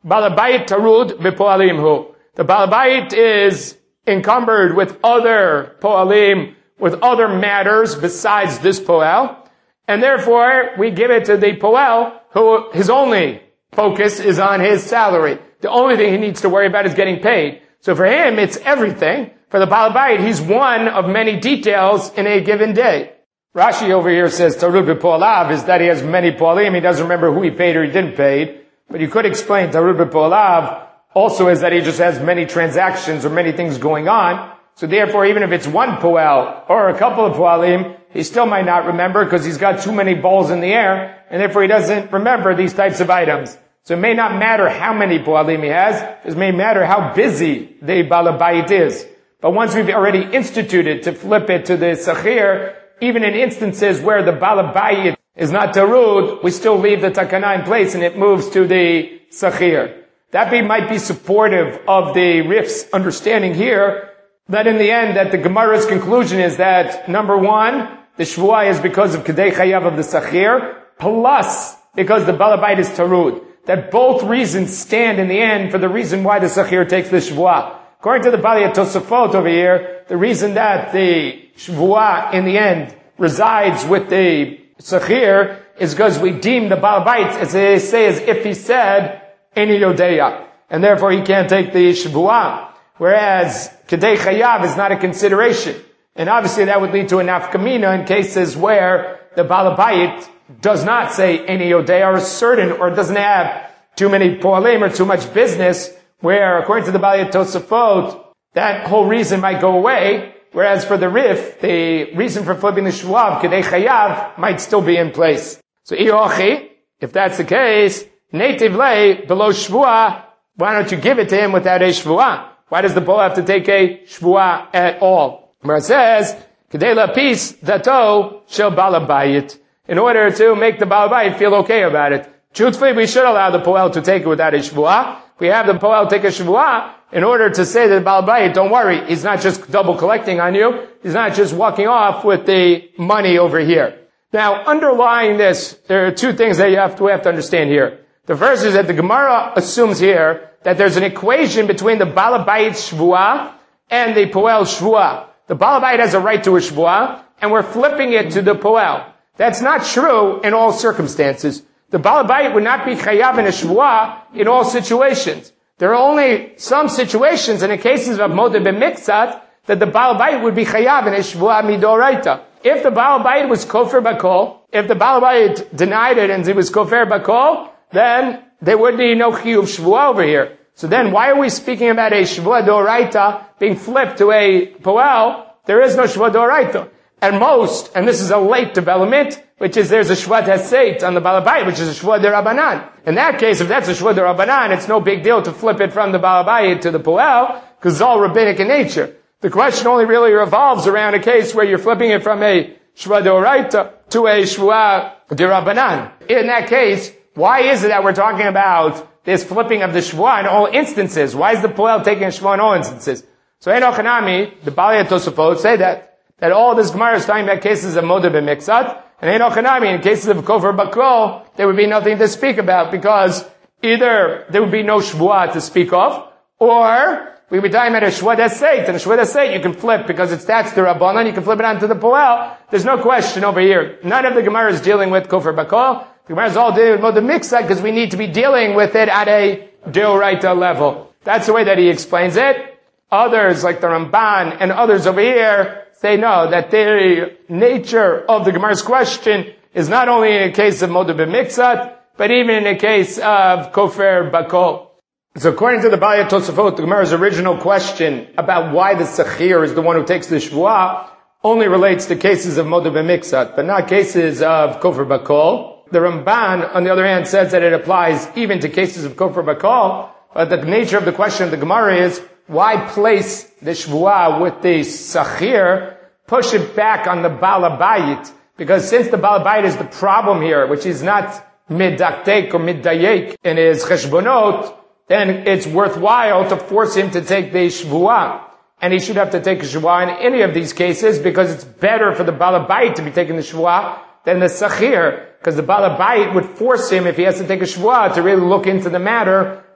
Balabayit tarud v'poalim hu. The Balabayit is encumbered with other poalim, with other matters besides this poel, and therefore we give it to the poel who his only focus is on his salary. The only thing he needs to worry about is getting paid. So for him, it's everything. For the Balabayit, he's one of many details in a given day. Rashi over here says tarud v'poalav is that he has many poalim. He doesn't remember who he paid or he didn't pay. But you could explain tarud v'poalav also is that he just has many transactions or many things going on. So therefore, even if it's one poel or a couple of poalim, he still might not remember because he's got too many balls in the air, and therefore he doesn't remember these types of items. So it may not matter how many poalim he has, it may matter how busy the Balabayit is. But once we've already instituted to flip it to the Sachir, even in instances where the Balabayit is not tarud, we still leave the takana in place and it moves to the Sachir. That be, might be supportive of the Rif's understanding here, that in the end, that the Gemara's conclusion is that, number one, the Shvuah is because of Kedei Chayav of the Sachir, plus because the Balabayit is tarud. That both reasons stand in the end for the reason why the Sachir takes the Shvuah. According to the Bali Tosafot over here, the reason that the Shvuah in the end resides with the Sachir is because we deem the Balabayit, as they say, as if he said, Eni Yodeya. And therefore he can't take the Shvuah. Whereas Kedei Chayav is not a consideration. And obviously that would lead to a nafkamina in cases where the Balabayit does not say Eni Yodeya or is certain or doesn't have too many poalim or too much business, where according to the Bali Tosafot, that whole reason might go away. Whereas for the Rif, the reason for flipping the Shvuah, Kedei Chayav, might still be in place. So Iochi, if that's the case, native lay below Shvuah, why don't you give it to him without a Shvuah? Why does the bull have to take a Shvuah at all? Where it says, Kedei lapis dato shel Balabayit, in order to make the Balabayit feel okay about it. Truthfully, we should allow the poel to take it without a Shvuah. We have the poel take a Shvuah in order to say to the Balabayit, don't worry, he's not just double collecting on you, he's not just walking off with the money over here. Now, underlying this, there are two things that you have to, we have to understand here. The first is that the Gemara assumes here that there's an equation between the Balabayit Shvuah and the Poel Shvuah. The Balabayit has a right to a Shvuah, and we're flipping it to the Poel. That's not true in all circumstances. The Balabayit would not be Chayav in a Shvuah in all situations. There are only some situations, and in cases of Modeh B'Miktzat, that the Balabayit would be Chayav in a Shvuah Midoraita. If the Balabayit was Kofer Bakol, if the Balabayit denied it and it was Kofer Bakol, then there would be no Chiyuv Shvuah over here. So then why are we speaking about a Shvuah Doraita being flipped to a Poel? There is no Shvuah Doraita. And most, and this is a late development, which is there's a Shvuah Heseit on the Balabayit, which is a Shvuah Derabanan. In that case, if that's a Shvuah Derabanan, it's no big deal to flip it from the Balabayit to the Poel, because it's all rabbinic in nature. The question only really revolves around a case where you're flipping it from a Shvuah Doraita to a Shvuah Derabanan. In that case, why is it that we're talking about this flipping of the Shvuah in all instances? Why is the Poel taking a Shvuah in all instances? So Enoch Hanami, the Bali Tosafot, say that, that all this Gemara is talking about cases of Modeh B'Miktzat, and Enoch Hanami, in cases of Kofer Bakol, there would be nothing to speak about, because either there would be no Shvuah to speak of, or we would be talking about a Shvuah Heseit, and a Shvuah Heseit you can flip, because it's that's the Rabbanan, you can flip it onto the Poel. There's no question over here. None of the Gemara is dealing with Kofer Bakol. The Gemara is all dealing with Modeh B'Miktzat, because we need to be dealing with it at a Deoraita level. That's the way that he explains it. Others, like the Ramban and others over here, say no, that the nature of the Gemara's question is not only in a case of Modeh B'Miktzat, but even in a case of Kofer Bakol. So according to the Bali Tosafot, the Gemara's original question about why the Sachir is the one who takes the Shvuah only relates to cases of Modeh B'Miktzat, but not cases of Kofer Bakol. The Ramban, on the other hand, says that it applies even to cases of Kofer Bakol, but the nature of the question of the Gemara is, why place the Shvuah with the Sachir, push it back on the Balabayit? Because since the Balabayit is the problem here, which is not Middaktek or Middayek in his Cheshbonot, then it's worthwhile to force him to take the Shvuah. And he should have to take a Shvuah in any of these cases, because it's better for the Balabayit to be taking the Shvuah than the Sachir, because the Balabayit would force him, if he has to take a Shvuah, to really look into the matter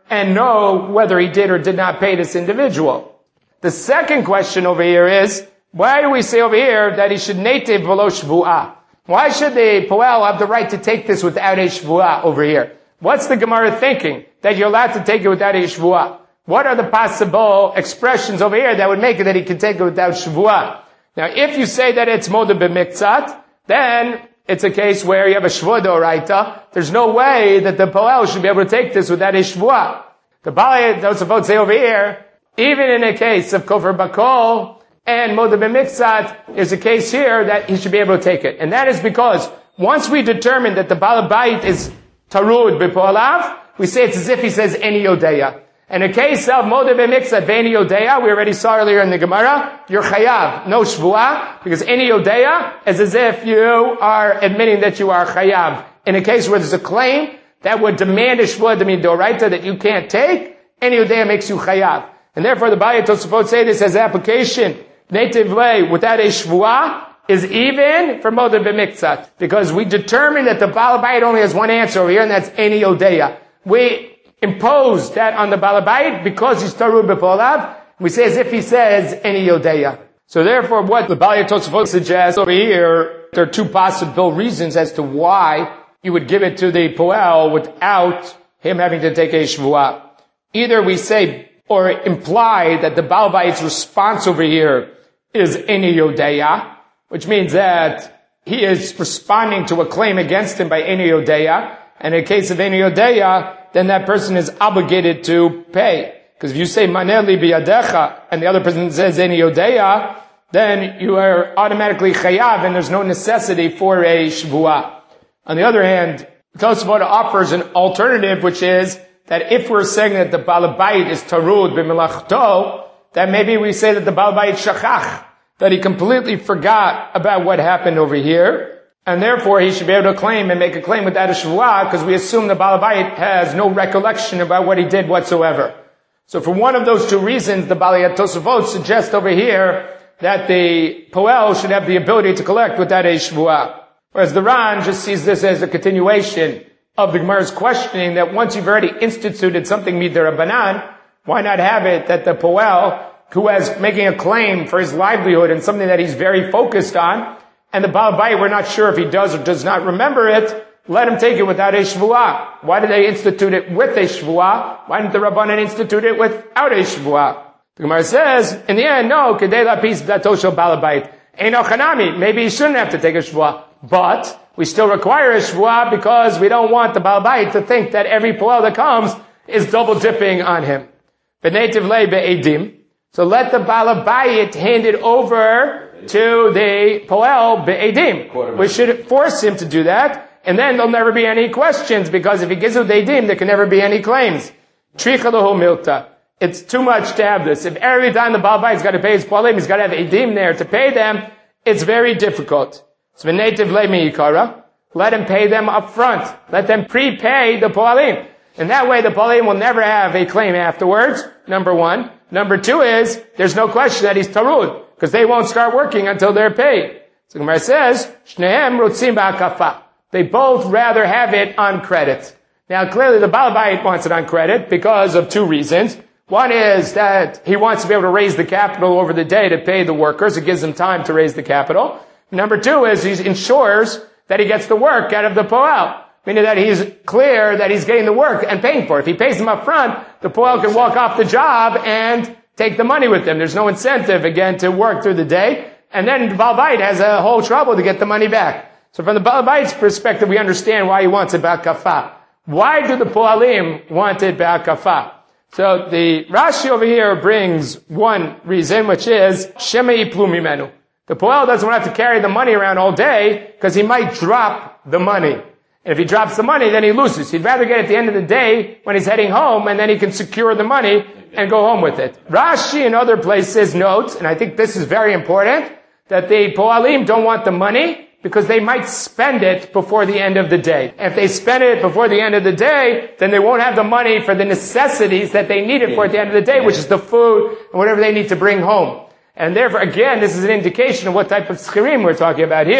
and know whether he did or did not pay this individual. The second question over here is, why do we say over here that he should native v'lo shvu'ah? Why should the poel have the right to take this without a shvu'ah over here? What's the Gemara thinking that you're allowed to take it without a shvu'ah? What are the possible expressions over here that would make it that he can take it without shvu'ah? Now, if you say that it's moda b'miktzat, then it's a case where you have a shvu'ah d'oraita. There's no way that the poel should be able to take this without a shvu'ah. The Balei Tosafot say over here, even in a case of kofar bakol and moda b'miktzat, there's a case here that he should be able to take it. And that is because once we determine that the Baal Bayit is tarud b'po'alav, we say it's as if he says any yodeya. In a case of moda b'miktzat v'eni yodeya, we already saw earlier in the Gemara, you're chayav, no shvu'ah, because any yodeya is as if you are admitting that you are chayav. In a case where there's a claim that would demand a shvu'ah d'midoraita that you can't take, any yodeya makes you chayav. And therefore the Balei Tosafot say this as application, native way, without a shvu'ah, is even for moda b'miktzat. Because we determine that the Baal Bayit only has one answer over here, and that's any yodeya. We impose that on the Baal Bayit because he's tarud b'po'alav. We say as if he says any yodeya. So therefore, what the Balei Tosafot suggests over here, there are two possible reasons as to why you would give it to the poel without him having to take a shvu'ah. Either we say or imply that the Baal Bayit's response over here is any yodeya, which means that he is responding to a claim against him by any yodeya, and in case of any yodeya, then that person is obligated to pay. Because if you say maneli biyadecha, and the other person says any yodeya, then you are automatically chayav, and there's no necessity for a shvu'ah. On the other hand, Tosafot offers an alternative, which is that if we're saying that the Baal Bayit is tarud b'melachto, then maybe we say that the Baal Bayit shachach, that he completely forgot about what happened over here, and therefore he should be able to claim and make a claim without a shvu'ah, because we assume the Baal Bayit has no recollection about what he did whatsoever. So for one of those two reasons, the Balei Tosafot suggests over here that the poel should have the ability to collect without a shvu'ah. Whereas the Ran just sees this as a continuation of the Gemara's questioning that once you've already instituted something mid'Rabbanan, why not have it that the poel, who is making a claim for his livelihood and something that he's very focused on, and the Baal Bayit, we're not sure if he does or does not remember it, let him take it without a shvu'ah. Why did they institute it with a shvu'ah? Why didn't the Rabbanan institute it without a shvu'ah? The Gemara says, in the end, no, kedei lapis dato shel Baal Bayit. Eino chanami. Maybe he shouldn't have to take a shvu'ah. But we still require a shvu'ah because we don't want the Baal Bayit to think that every poel that comes is double dipping on him. B'neitiv lei be'edim. So let the Baal Bayit hand it over to the poel be'edim. We should force him to do that, and then there'll never be any questions, because if he gives it the edim, there can never be any claims. Tricha lehu milta. It's too much to have this. If every time the Baal Bayit's got to pay his poelim, he's got to have edim there to pay them, it's very difficult. So v'neitiv lei mi'ikara. Let him pay them up front. Let them prepay the poelim. And that way the poelim will never have a claim afterwards, number one. Number two is, there's no question that he's tarud, because they won't start working until they're paid. So Gemara says, Shnehem rotzim ba'akafa. They both rather have it on credit. Now clearly the Baal Bayit wants it on credit because of two reasons. One is that he wants to be able to raise the capital over the day to pay the workers. It gives him time to raise the capital. Number two is he ensures that he gets the work out of the poel. Meaning that he's clear that he's getting the work and paying for it. If he pays them up front, the poel can walk off the job and take the money with them. There's no incentive, again, to work through the day. And then the Baal Bayit has a whole trouble to get the money back. So from the Baal Bayit's perspective, we understand why he wants it ba'akafa. Why do the poalim want it ba'akafa? So the Rashi over here brings one reason, which is shema yiplu mimenu. The poel doesn't want to have to carry the money around all day because he might drop the money. And if he drops the money, then he loses. He'd rather get it at the end of the day when he's heading home, and then he can secure the money and go home with it. Rashi in other places notes, and I think this is very important, that the poalim don't want the money because they might spend it before the end of the day. If they spend it before the end of the day, then they won't have the money for the necessities that they needed for at the end of the day, which is the food and whatever they need to bring home. And therefore, again, this is an indication of what type of schirim we're talking about here,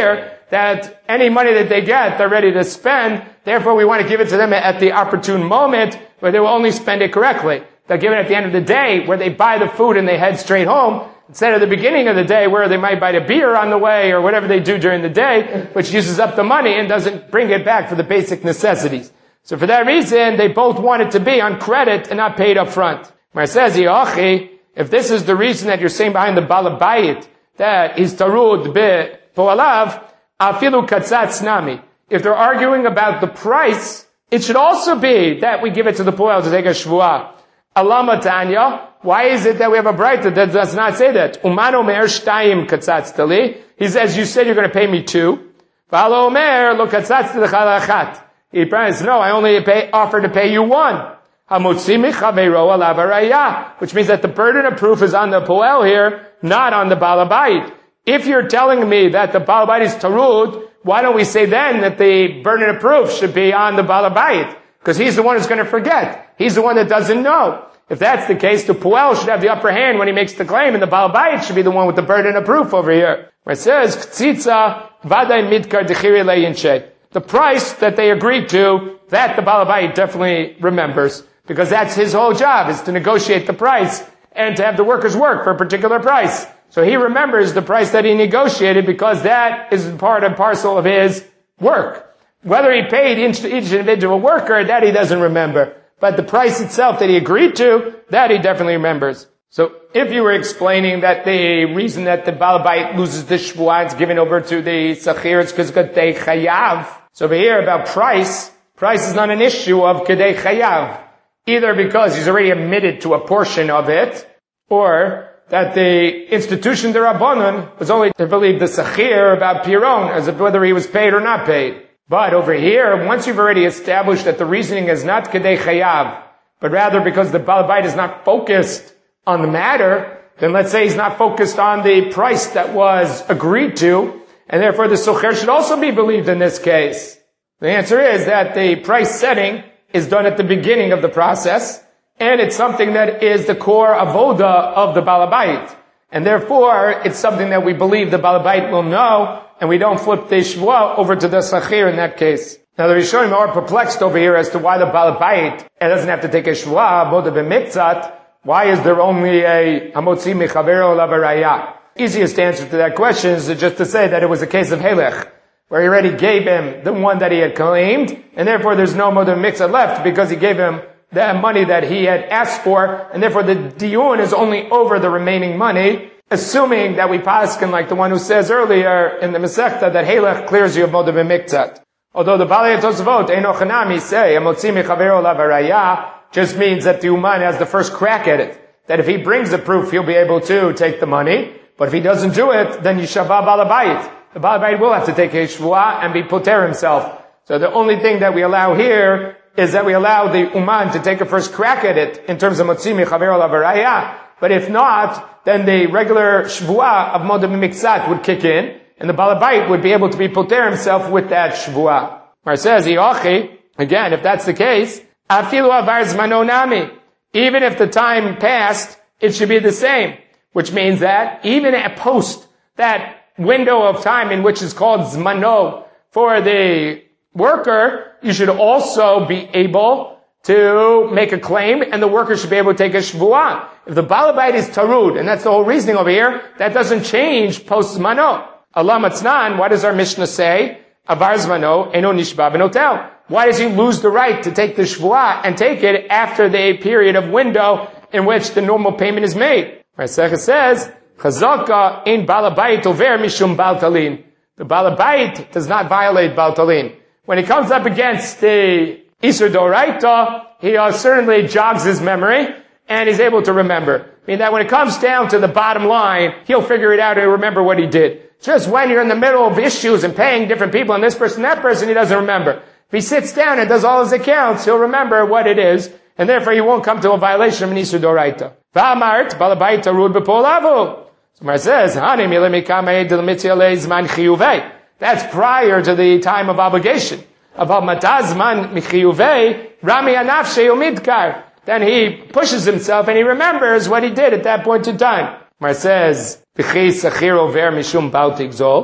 that any money that they get, they're ready to spend. Therefore, we want to give it to them at the opportune moment where they will only spend it correctly. They'll give it at the end of the day where they buy the food and they head straight home, instead of the beginning of the day where they might buy the beer on the way or whatever they do during the day, which uses up the money and doesn't bring it back for the basic necessities. So for that reason, they both want it to be on credit and not paid up front. Mar says, Yochi, if this is the reason that you're saying behind the Balabayit, that is tarud be po'alav, afilu katzatz nami. If they're arguing about the price, it should also be that we give it to the po'el to take a shvuah. Alama Tanya, why is it that we have a braita that does not say that? Uman omer shtayim katzatz tali. He says, you said you're going to pay me two. V'alo omer lo katzatz t'lechala achat. He promised, no, I only pay, offer to pay you one. Which means that the burden of proof is on the poel here, not on the balabayit. If you're telling me that the balabayit is tarud, why don't we say then that the burden of proof should be on the balabayit? Because he's the one who's going to forget. He's the one that doesn't know. If that's the case, the poel should have the upper hand when he makes the claim, and the balabayit should be the one with the burden of proof over here. Where it says, K'tzitza vaday mitkar dechiri leyinshe. The price that they agreed to, that the balabayit definitely remembers. Because that's his whole job, is to negotiate the price and to have the workers work for a particular price. So he remembers the price that he negotiated because that is part and parcel of his work. Whether he paid each individual worker, that he doesn't remember. But the price itself that he agreed to, that he definitely remembers. So if you were explaining that the reason that the balabayit loses the shvuah is given over to the sachir is because they chayav. So over here about price, price is not an issue of kedei chayav. Either because he's already admitted to a portion of it, or that the institution de Rabbanon was only to believe the Sachir about Piron, as if whether he was paid or not paid. But over here, once you've already established that the reasoning is not Kedei Chayav, but rather because the Balabait is not focused on the matter, then let's say he's not focused on the price that was agreed to, and therefore the Socher should also be believed in this case. The answer is that the price setting is done at the beginning of the process, and it's something that is the core avoda of the Balabait. And therefore, it's something that we believe the Balabait will know, and we don't flip the Shvuah over to the Sachir in that case. Now the Rishonim are perplexed over here as to why the Balabait doesn't have to take a Shvuah, avoda b'miktzat. Why is there only a Hamotzi Mechavero Lavaraya? Easiest answer to that question is just to say that it was a case of Helech, where he already gave him the one that he had claimed, and therefore there's no more than mitzvah left because he gave him the money that he had asked for, and therefore the diyun is only over the remaining money, assuming that we paskin like the one who says earlier in the Masechta that Helech clears you of moda b'miktzat. Although the Balei Tosavot, Eino Chanami say, Amotzi Mechavero Lavaraya, just means that the Uman has the first crack at it. That if he brings the proof, he'll be able to take the money, but if he doesn't do it, then Yishava Balabayit. The Balabait will have to take a shvuah and be poter himself. So the only thing that we allow here is that we allow the Uman to take a first crack at it in terms of Motzi Mechavero Lavaraya. But if not, then the regular shvuah of Moda B'miktzat would kick in, and the Balabait would be able to be poter himself with that shvuah. Mar says, Yochi, again, if that's the case, Afilu avar zmano nami. Even if the time passed, it should be the same. Which means that even at post that window of time in which is called zmano for the worker, you should also be able to make a claim, and the worker should be able to take a shvuah. If the balabait is tarud, and that's the whole reasoning over here, that doesn't change post zmano. Allah matznan, why does our Mishnah say, avar zmano eno nishba benotel? Why does he lose the right to take the shvuah and take it after the period of window in which the normal payment is made? Masechah says, Chazaka in balabait over mishum baltalin. The balabait does not violate baltalin. When he comes up against the Isur Doraita, he uh, certainly jogs his memory and is able to remember. I mean that when it comes down to the bottom line, he'll figure it out and remember what he did. Just when you're in the middle of issues and paying different people and this person, that person, he doesn't remember. If he sits down and does all his accounts, he'll remember what it is, and therefore he won't come to a violation of an Isur Doraita. V'amart balabait tarud b'pol avu. So Mar says, that's prior to the time of obligation. Then he pushes himself and he remembers what he did at that point in time. Mar says, so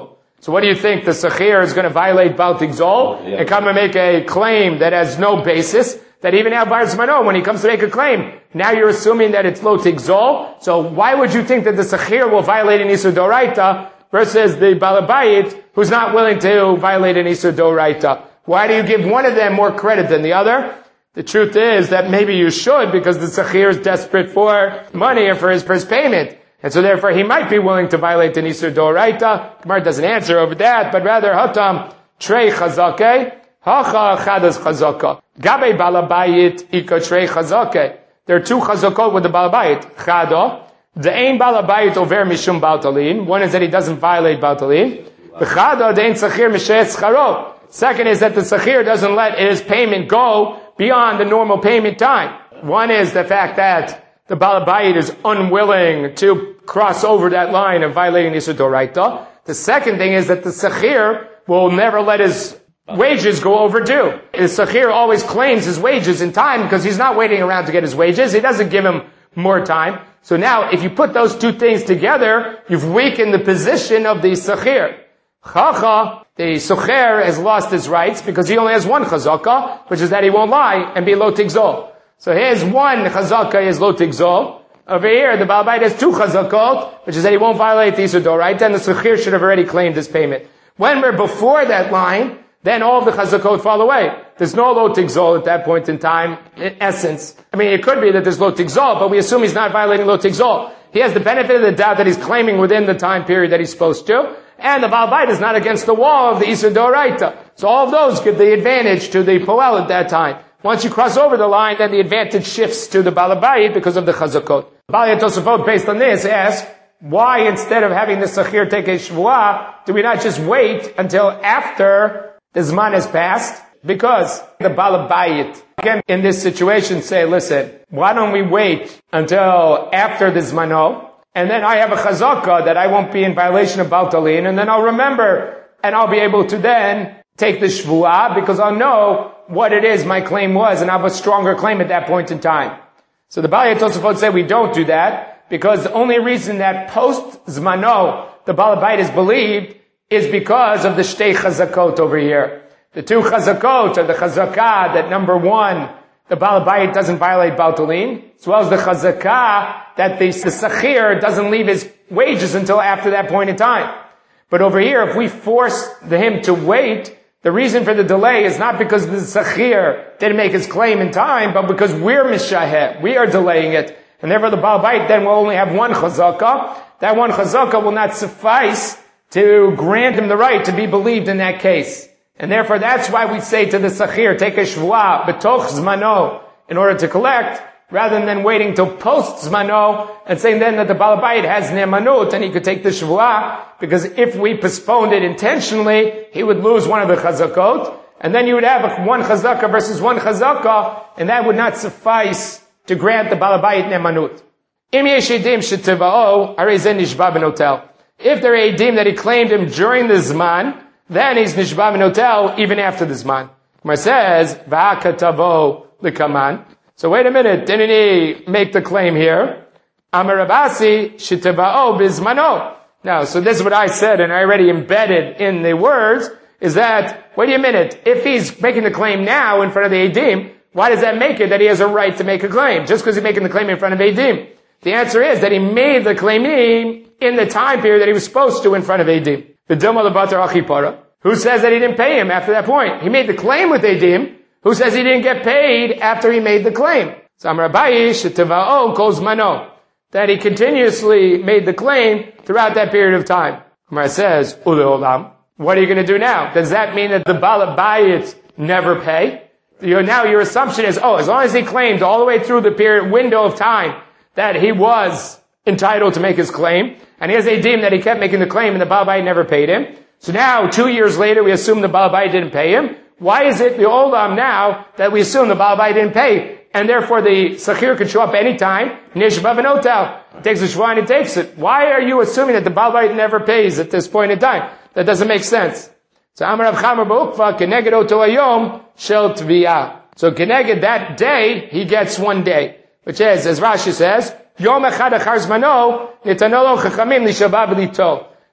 So what do you think? The Sechir is going to violate Baal Tigzol yeah. and come and make a claim that has no basis, that even now Bar Zmano, when he comes to make a claim, now you're assuming that it's Lo Tigzol. So why would you think that the Sechir will violate an Isur Doraita versus the Balabayit who's not willing to violate an Isur Doraita? Why do you give one of them more credit than the other? The truth is that maybe you should, because the Sechir is desperate for money and for his, for his payment. And so therefore he might be willing to violate an Isur Doraita. Gemara doesn't answer over that, but rather, Hatam, Trei Chazake, Hacha Chadas Chazaka. Gabe Balabayit, Ika Trei Chazake. There are two Chazakot with the Balabayit. Chado, the Ein Balabayit over Mishum Baltalin. One is that he doesn't violate Baltalin. Chado, the Ein Sechir Mishes Charo. Second is that the Sechir doesn't let his payment go beyond the normal payment time. One is the fact that the Balabayit is unwilling to cross over that line of violating Isur Doraita. The second thing is that the Sechir will never let his wages go overdue. The Sechir always claims his wages in time because he's not waiting around to get his wages. He doesn't give him more time. So now, if you put those two things together, you've weakened the position of the Sechir. Chacha, the Socher has lost his rights because he only has one Chazaka, which is that he won't lie and be Lo Tigzol. So here's one Chazaka is Lo Tigzol. Over here, the Baal Bayit has two Chazakot, which is that he won't violate the Isur Doraita, and the Socher should have already claimed his payment. When we're before that line, then all of the Chazakot fall away. There's no Lo Tigzol at that point in time, in essence. I mean, it could be that there's Lo Tigzol, but we assume he's not violating Lo Tigzol. He has the benefit of the doubt that he's claiming within the time period that he's supposed to. And the Baal Bayit is not against the wall of the Isur Doraita. So all of those give the advantage to the Poel at that time. Once you cross over the line, then the advantage shifts to the Baal Bayit because of the Chazakot. Baalei Tosafot, based on this, asks, why instead of having the Sechir take a Shvuah, do we not just wait until after the Zman has passed? Because the Baal Bayit, again, in this situation, say, listen, why don't we wait until after the Zmano? And then I have a chazaka that I won't be in violation of Baltalin, and then I'll remember, and I'll be able to then take the shvuah, because I'll know what it is my claim was, and I'll have a stronger claim at that point in time. So the Baalei Tosafot say we don't do that, because the only reason that post-Zmano, the Baal Bayit is believed, is because of the shtei chazakot over here. The two chazakot are the chazakah that number one, the Baal Bayit doesn't violate Baltalin, as well as the Chazakah that the, the Sechir doesn't leave his wages until after that point in time. But over here, if we force the, him to wait, the reason for the delay is not because the Sechir didn't make his claim in time, but because we're Mishaheh, we are delaying it. And therefore the Baal Bayit then will only have one Chazakah. That one Chazakah will not suffice to grant him the right to be believed in that case. And therefore, that's why we say to the Sechir, take a Shvuah, betoch Zmano, in order to collect, rather than waiting till post Zmano, and saying then that the Baal Bayit has Ne'emanut, and he could take the Shvuah, because if we postponed it intentionally, he would lose one of the Chazakot, and then you would have one Chazaka versus one Chazaka, and that would not suffice to grant the Baal Bayit Ne'emanut. Im yesh edim shetivao, arei ze nishba b'notel. If there are edim that he claimed him during the Zman, then he's nishba b'notel even after the Zman. Gemara says, v'hakatavo l'kaman. So wait a minute, didn't he make the claim here? Amar Rabasi shetivao b'zmano. Now, so this is what I said, and I already embedded in the words, is that, wait a minute, if he's making the claim now in front of the edim, why does that make it that he has a right to make a claim? Just because he's making the claim in front of edim. The answer is that he made the claim in the time period that he was supposed to in front of edim. The Dilma Lebatar Achipara, who says that he didn't pay him after that point. He made the claim with edim, who says he didn't get paid after he made the claim. So Amar Abayi shetivao kol zmano, that he continuously made the claim throughout that period of time. Gemara says, Uleolam, what are you going to do now? Does that mean that the Baal Bayit never pay? You're, now your assumption is, oh, as long as he claimed all the way through the period window of time that he was entitled to make his claim, and he has a deem that he kept making the claim and the Baal Bayit never paid him. So now, two years later, we assume the Baal Bayit didn't pay him. Why is it the olam now that we assume the Baal Bayit didn't pay? And therefore the Sechir could show up anytime. Nishba v'notel. He takes the shvuah and he takes it. Why are you assuming that the Baal Bayit never pays at this point in time? That doesn't make sense. So Amar Rav Chamer b'ukva keneged oto hayom shel tviyah. So keneged that day, he gets one day. Which is, as Rashi says, Yom echad achar zmano nitanolo chachamim lishabah v'lito.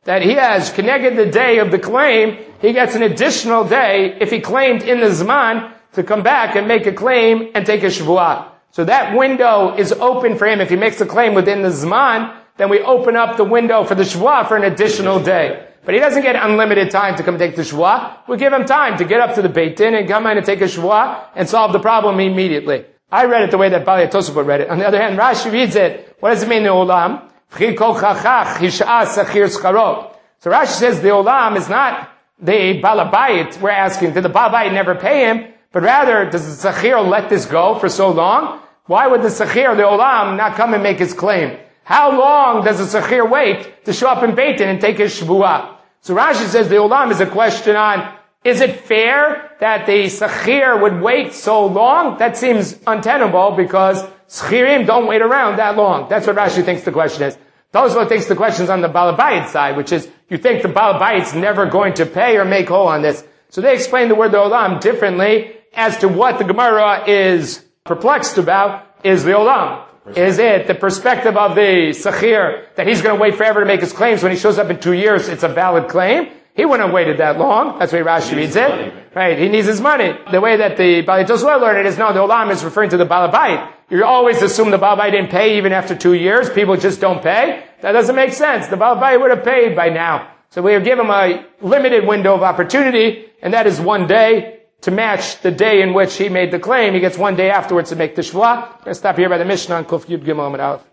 that he has connected the day of the claim, he gets an additional day if he claimed in the Zman to come back and make a claim and take a Shvuah. So that window is open for him. If he makes a claim within the Zman, then we open up the window for the Shvuah for an additional day. But he doesn't get unlimited time to come take the Shvuah. We give him time to get up to the Beit Din and come in and take a Shvuah and solve the problem immediately. I read it the way that Bali Tosafot read it. On the other hand, Rashi reads it. What does it mean, the Olam? So Rashi says the Olam is not the Balabayit. We're asking, did the Balabayit never pay him? But rather, does the Sachir let this go for so long? Why would the Sachir, the Olam, not come and make his claim? How long does the Sachir wait to show up in Beit Din and take his Shvuah? So Rashi says the Olam is a question on, is it fair that the Sachir would wait so long? That seems untenable because Schirim don't wait around that long. That's what Rashi thinks the question is. Tosafot thinks the question is on the Balabayit side, which is, you think the Balabayit's never going to pay or make whole on this. So they explain the word the Olam differently as to what the Gemara is perplexed about is the Olam. Is it the perspective of the Sachir that he's going to wait forever to make his claims when he shows up in two years, it's a valid claim? He wouldn't have waited that long. That's the way Rashi reads it. Money. Right, he needs his money. The way that the Bali Tosafot learned it is, no, the Olam is referring to the Balabayit. You always assume the Balabayit didn't pay even after two years. People just don't pay. That doesn't make sense. The Balabayit would have paid by now. So we give him a limited window of opportunity, and that is one day to match the day in which he made the claim. He gets one day afterwards to make the Shvuah. I'm going to stop here by the Mishnah on Kuf Yud Gimel Amud Aleph.